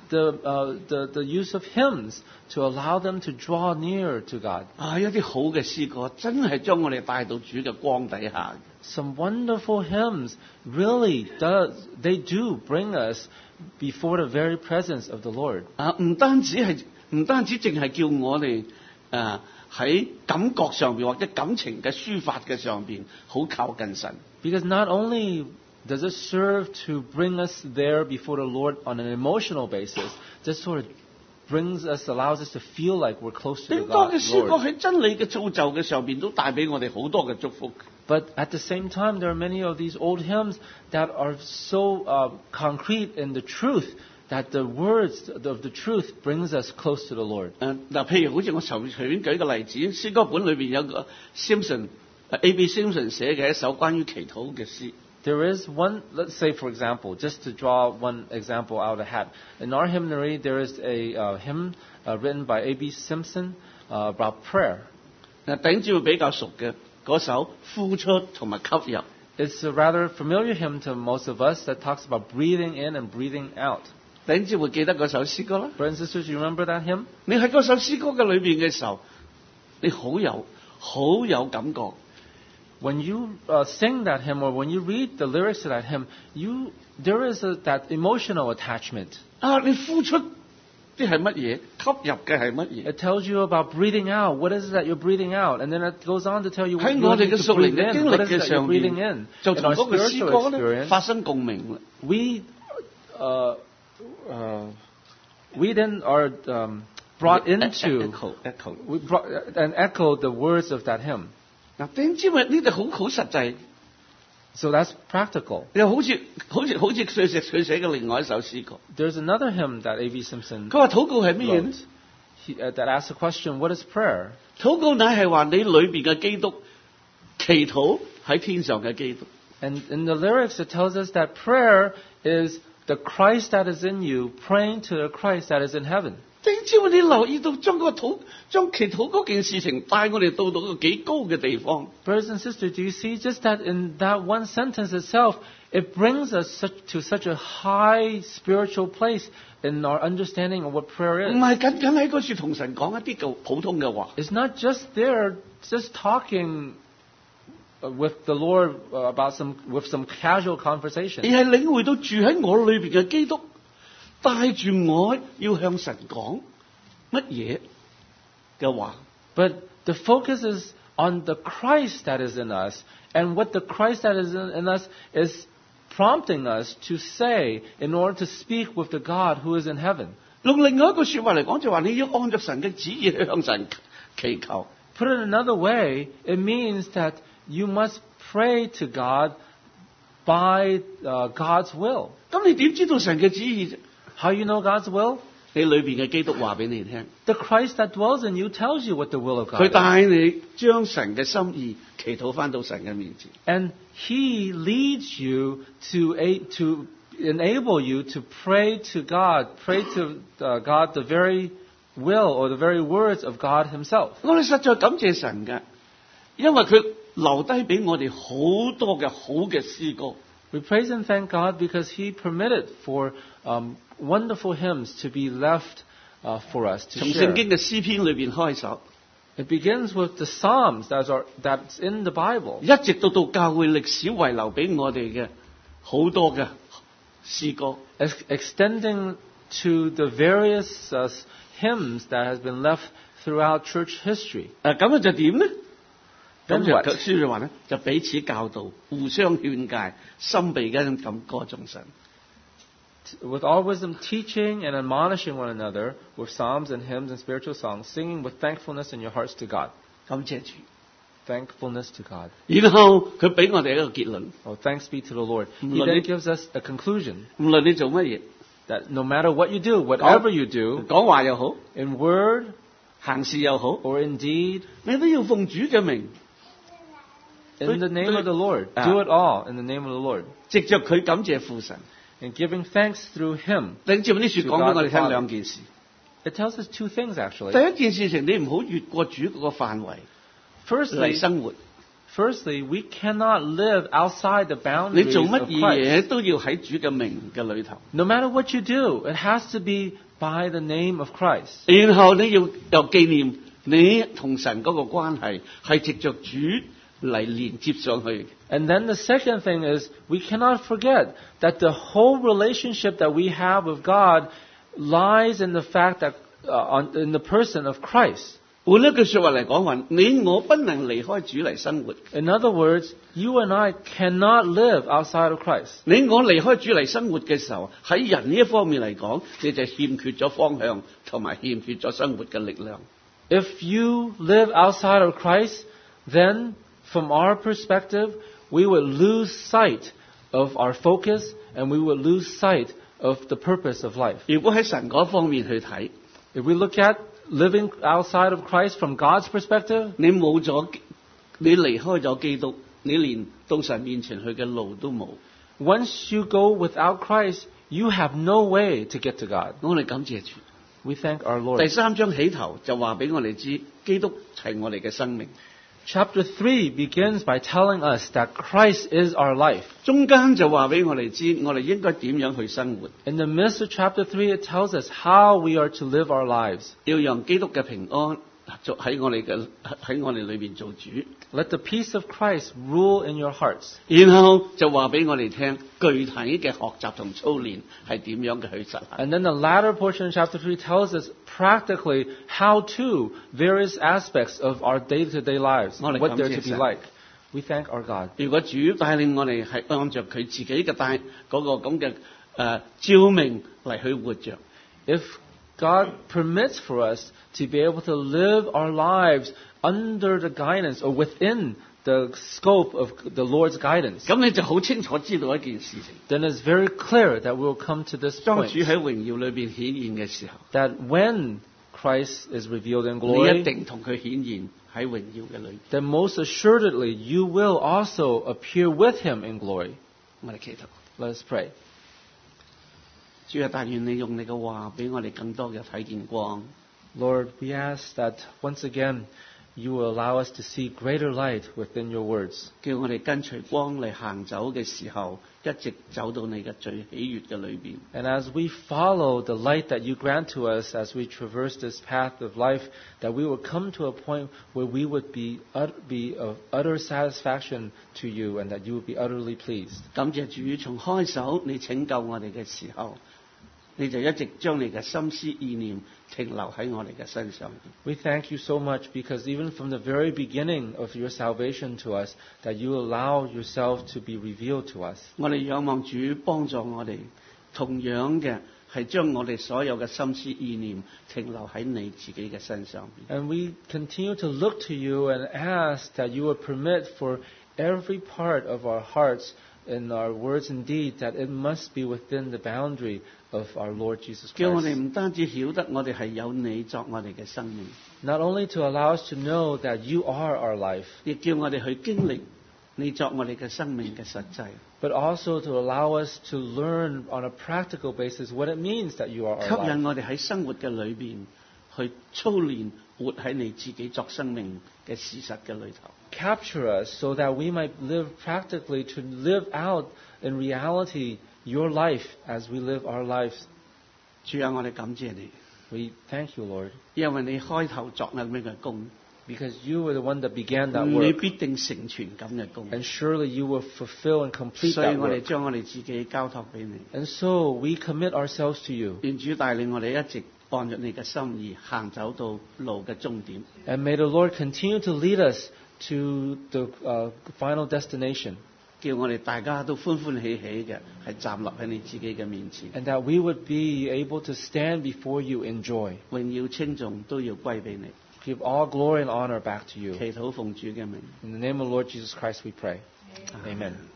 the, uh, the, the use of hymns to allow them to draw near to God. 啊，一啲好嘅詩歌真係將我哋帶到主嘅光底下。 Some wonderful hymns really does, they do bring us before the very presence of the Lord. 啊，唔單止係唔單止淨係叫我哋誒喺感覺上邊或者感情嘅抒發嘅上邊好靠近神。 Because not only does it serve to bring us there before the Lord on an emotional basis, this sort of brings us, allows us to feel like we're close to the 更多 God, 嘅詩歌 Lord. 喺真理嘅造就嘅上邊都帶俾我哋好多嘅祝福。 But at the same time, there are many of these old hymns that are so uh, concrete in the truth that the words of the truth brings us close to the Lord. 誒嗱，譬如好似我隨隨便舉個例子，詩歌本裏邊有個 Simpson A B Simpson 寫嘅一首關於祈禱嘅詩。 There is one, let's say for example, just to draw one example out of the hat. In our hymnary, there is a uh, hymn uh, written by A B Simpson uh, about prayer. 嗱，頂住會比較熟嘅嗰首呼出同埋吸入。 It's a rather familiar hymn to most of us that talks about breathing in and breathing out. 頂住會記得嗰首詩歌啦。 Brothers and sisters, you remember that hymn? 你喺嗰首詩歌嘅裏邊嘅時候，你好有好有感覺。 When you uh, sing that hymn or when you read the lyrics to that hymn, you there is a, that emotional attachment. 啊，你呼出啲係乜嘢？吸入嘅係乜嘢？ It tells you about breathing out. What is it that you're breathing out? And then it goes on to tell you what 喺 you 我哋 need 嘅 to 屬靈 breathe 嘅 in. 經 What 歷 is it 嘅 that you're 上 breathing 邊 in?， 就 In 同 our 嗰個詩 spiritual 歌咧 experience, 發生共鳴啦。 we uh, uh, we then are um, brought into echo echo。 we brought and echo the words of that hymn. 嗱，點知咪呢度好好實際， So that's practical. 又好似好似好似佢寫佢寫嘅另外一首詩歌。 There's another hymn that A B Simpson 佢話禱告係乜嘢咧？ wrote he, uh, that asks the question, what is prayer? 禱告乃係話你裏邊嘅基督，祈禱喺天上嘅基督。 And in the lyrics, it tells us that prayer is the Christ that is in you praying to the Christ that is in heaven. 點知你留意到將個禱將祈禱嗰件事情帶我哋到到個幾高嘅地方。 Brothers and sisters, do you see just that in that one sentence itself, it brings us such, to such a high spiritual place in our understanding of what prayer 唔 is. 係僅僅喺嗰處同神講一啲嘅普通嘅話， It's not just there, just talking uh, with the Lord uh, about some, with some casual 而 conversation. 係領會到住喺我裏邊嘅基督，帶住我要向神講乜嘢嘅話。 But the focus is on the Christ that is in us, and what the Christ that is in, in us is prompting us to say in order to speak with the God who is in heaven. 用另外一句説話嚟講，就話你要按照神嘅旨意去向神祈求。 Put it another way, it means that you must pray to God by uh, God's will. 咁你點知道神嘅旨意啫？ How you know God's will? 你裏邊嘅基督話俾你聽， The Christ that dwells in you tells you what the will of 佢 God is. 帶你將神嘅心意祈禱翻到神嘅面前。 And He leads you to, a, to enable you to pray to God, pray to uh, God the very will or the very words of God Himself. 我哋實在感謝神嘅，因為佢留低俾我哋好多嘅好嘅詩歌。 We praise and thank God because He permitted for um, wonderful hymns to be left uh, for us to 從 share. 聖經嘅詩篇裏邊開手， It begins with the Psalms that's, our, that's in the Bible. 一直到到教會歷史遺留俾我哋嘅好多嘅詩歌。 Ex- extending to the various uh, hymns that has been left throughout church history. 誒咁啊就點咧？ Then 咁就 what? 書就話咧，就彼此教導，互相勸戒，心被恩咁歌頌神。 With all wisdom, teaching and admonishing one another with psalms and hymns and spiritual songs, singing with thankfulness in your hearts to God. 感謝主。 Thankfulness to God. 然後佢俾我哋一個結論， Oh, thanks be to the Lord. He Lord, then it- gives us a conclusion 無論你做乜嘢， that no matter what you do, whatever you do, 講話又好， in word 行事又好， or in deed, 你都要奉主嘅名， in the name of the Lord, Ah. do it all in the name of the Lord. 藉着佢感謝父神。 And giving thanks through Him. 領接呢説講俾我哋聽兩件事。 It tells us two things actually. 第一件事情，你唔好越過主嗰個範圍嚟 Firstly, 生活。 Firstly, we cannot live outside the 你 boundaries 做 of 乜 Christ. 嘢都要喺主嘅名嘅裏頭， No matter what you do, it has to be by the name of Christ. 然後你要又紀念你同神嗰個關係係藉着主嚟連接上去。 And then the second thing is, we cannot forget that the whole relationship that we have with God lies in the fact that, uh, on, in the person of Christ. 換一句說話嚟講話，你我不能離開主嚟生活， In other words, you and I cannot live outside of Christ. 你我離開主嚟生活嘅時候，喺人呢一方面嚟講，你就欠缺咗方向，同埋欠缺咗生活嘅力量。 If you live outside of Christ, then from our perspective, we would lose sight of our focus and we would lose sight of the purpose of life. 如果喺神嗰方面去睇， If we look at living outside of Christ from God's perspective, 你冇咗，你離開咗基督，你連到神面前去嘅路都冇。 once you go without Christ, you have no way to get to God. 我哋感謝主。 We thank our 第 Lord. 三章起頭就話俾我哋知，基督係我哋嘅生命。 Chapter three begins by telling us that Christ is our life. 中間就話俾我哋知，我哋應該點樣去生活， In the midst of chapter three, it tells us how we are to live our lives. 要讓基督嘅平安做喺我哋嘅喺我哋裏邊做主。 Let the peace of Christ rule in your hearts. 然後就話俾我哋聽，具體嘅學習同操練係點樣嘅去實行。 And then the latter portion of chapter three tells us practically how to various aspects of our day-to-day lives, Ngài what cảm they're ơn to be 神。 like. We thank our God. 如果主帶領我哋係按照佢自己嘅帶嗰個咁嘅誒照明嚟去活着， If God permits for us to be able to live our lives under the guidance or within the scope of the Lord's guidance, 咁你就好清楚知道一件事情。 then it's very clear that we'll come to this 當 point 主喺榮耀裏邊顯現嘅時候， that when Christ is revealed in 你一 glory, 定同佢顯現喺榮耀嘅裏邊。 then most assuredly you will also appear with Him in glory. 我哋祈禱， Let us pray. 主啊，但願你用你嘅話俾我哋更多嘅睇見光。 Lord, we ask that once again you will allow us to see greater light within your words. 叫我哋跟隨光嚟行走嘅時候，一直走到你嘅最喜悅嘅裏邊。 And as we follow the light that you grant to us as we traverse this path of life, that we will come to a point where we would be, ut- be of utter satisfaction to you and that you would be utterly pleased. 感謝主，從開手你拯救我哋嘅時候，你就一直將你嘅心思意念停留喺我哋嘅身上。 We thank you so much because even from the very beginning of your salvation to us, that you allow yourself to be revealed to us. 我哋仰望主幫助我哋，同樣嘅係將我哋所有嘅心思意念停留喺你自己嘅身上邊。 And we continue to look to you and ask that you would permit for every part of our hearts in our words and deeds that it must be within the boundary of our Lord Jesus 叫我哋 Christ. 唔單止曉得我哋係有你作我哋嘅生命， Not only to allow us to know that you are our life, 亦叫我哋去經歷你作我哋嘅生命嘅實際， but also to allow us to learn on a practical basis what it means that you are 吸 our 引 life. 我哋喺生活嘅裏邊去操練活喺你自己作生命嘅事實嘅裏頭。 Capture us so that we might live practically to live out in reality your life as we live our lives. 主啊，我哋感謝你， We thank you, Lord, 因為你開頭作咁樣嘅工， because you were the one that began that 你 work. 必定成全咁嘅工。 And surely you will fulfill and complete 所以 that 我哋 work. 將我哋自己交託俾你， And so we commit ourselves to you. 願主帶領我哋一直按着你嘅心意行走到路嘅終點。 And may the Lord continue to lead us to the uh, final destination. 叫我哋大家都歡歡喜喜嘅，係站立喺你自己嘅面前， And that we would be able to stand before you in joy. 榮耀稱頌都要歸俾你。 Give all glory and honor back to you. 祈禱奉主嘅名。 In the name of Lord Jesus Christ we pray. Amen.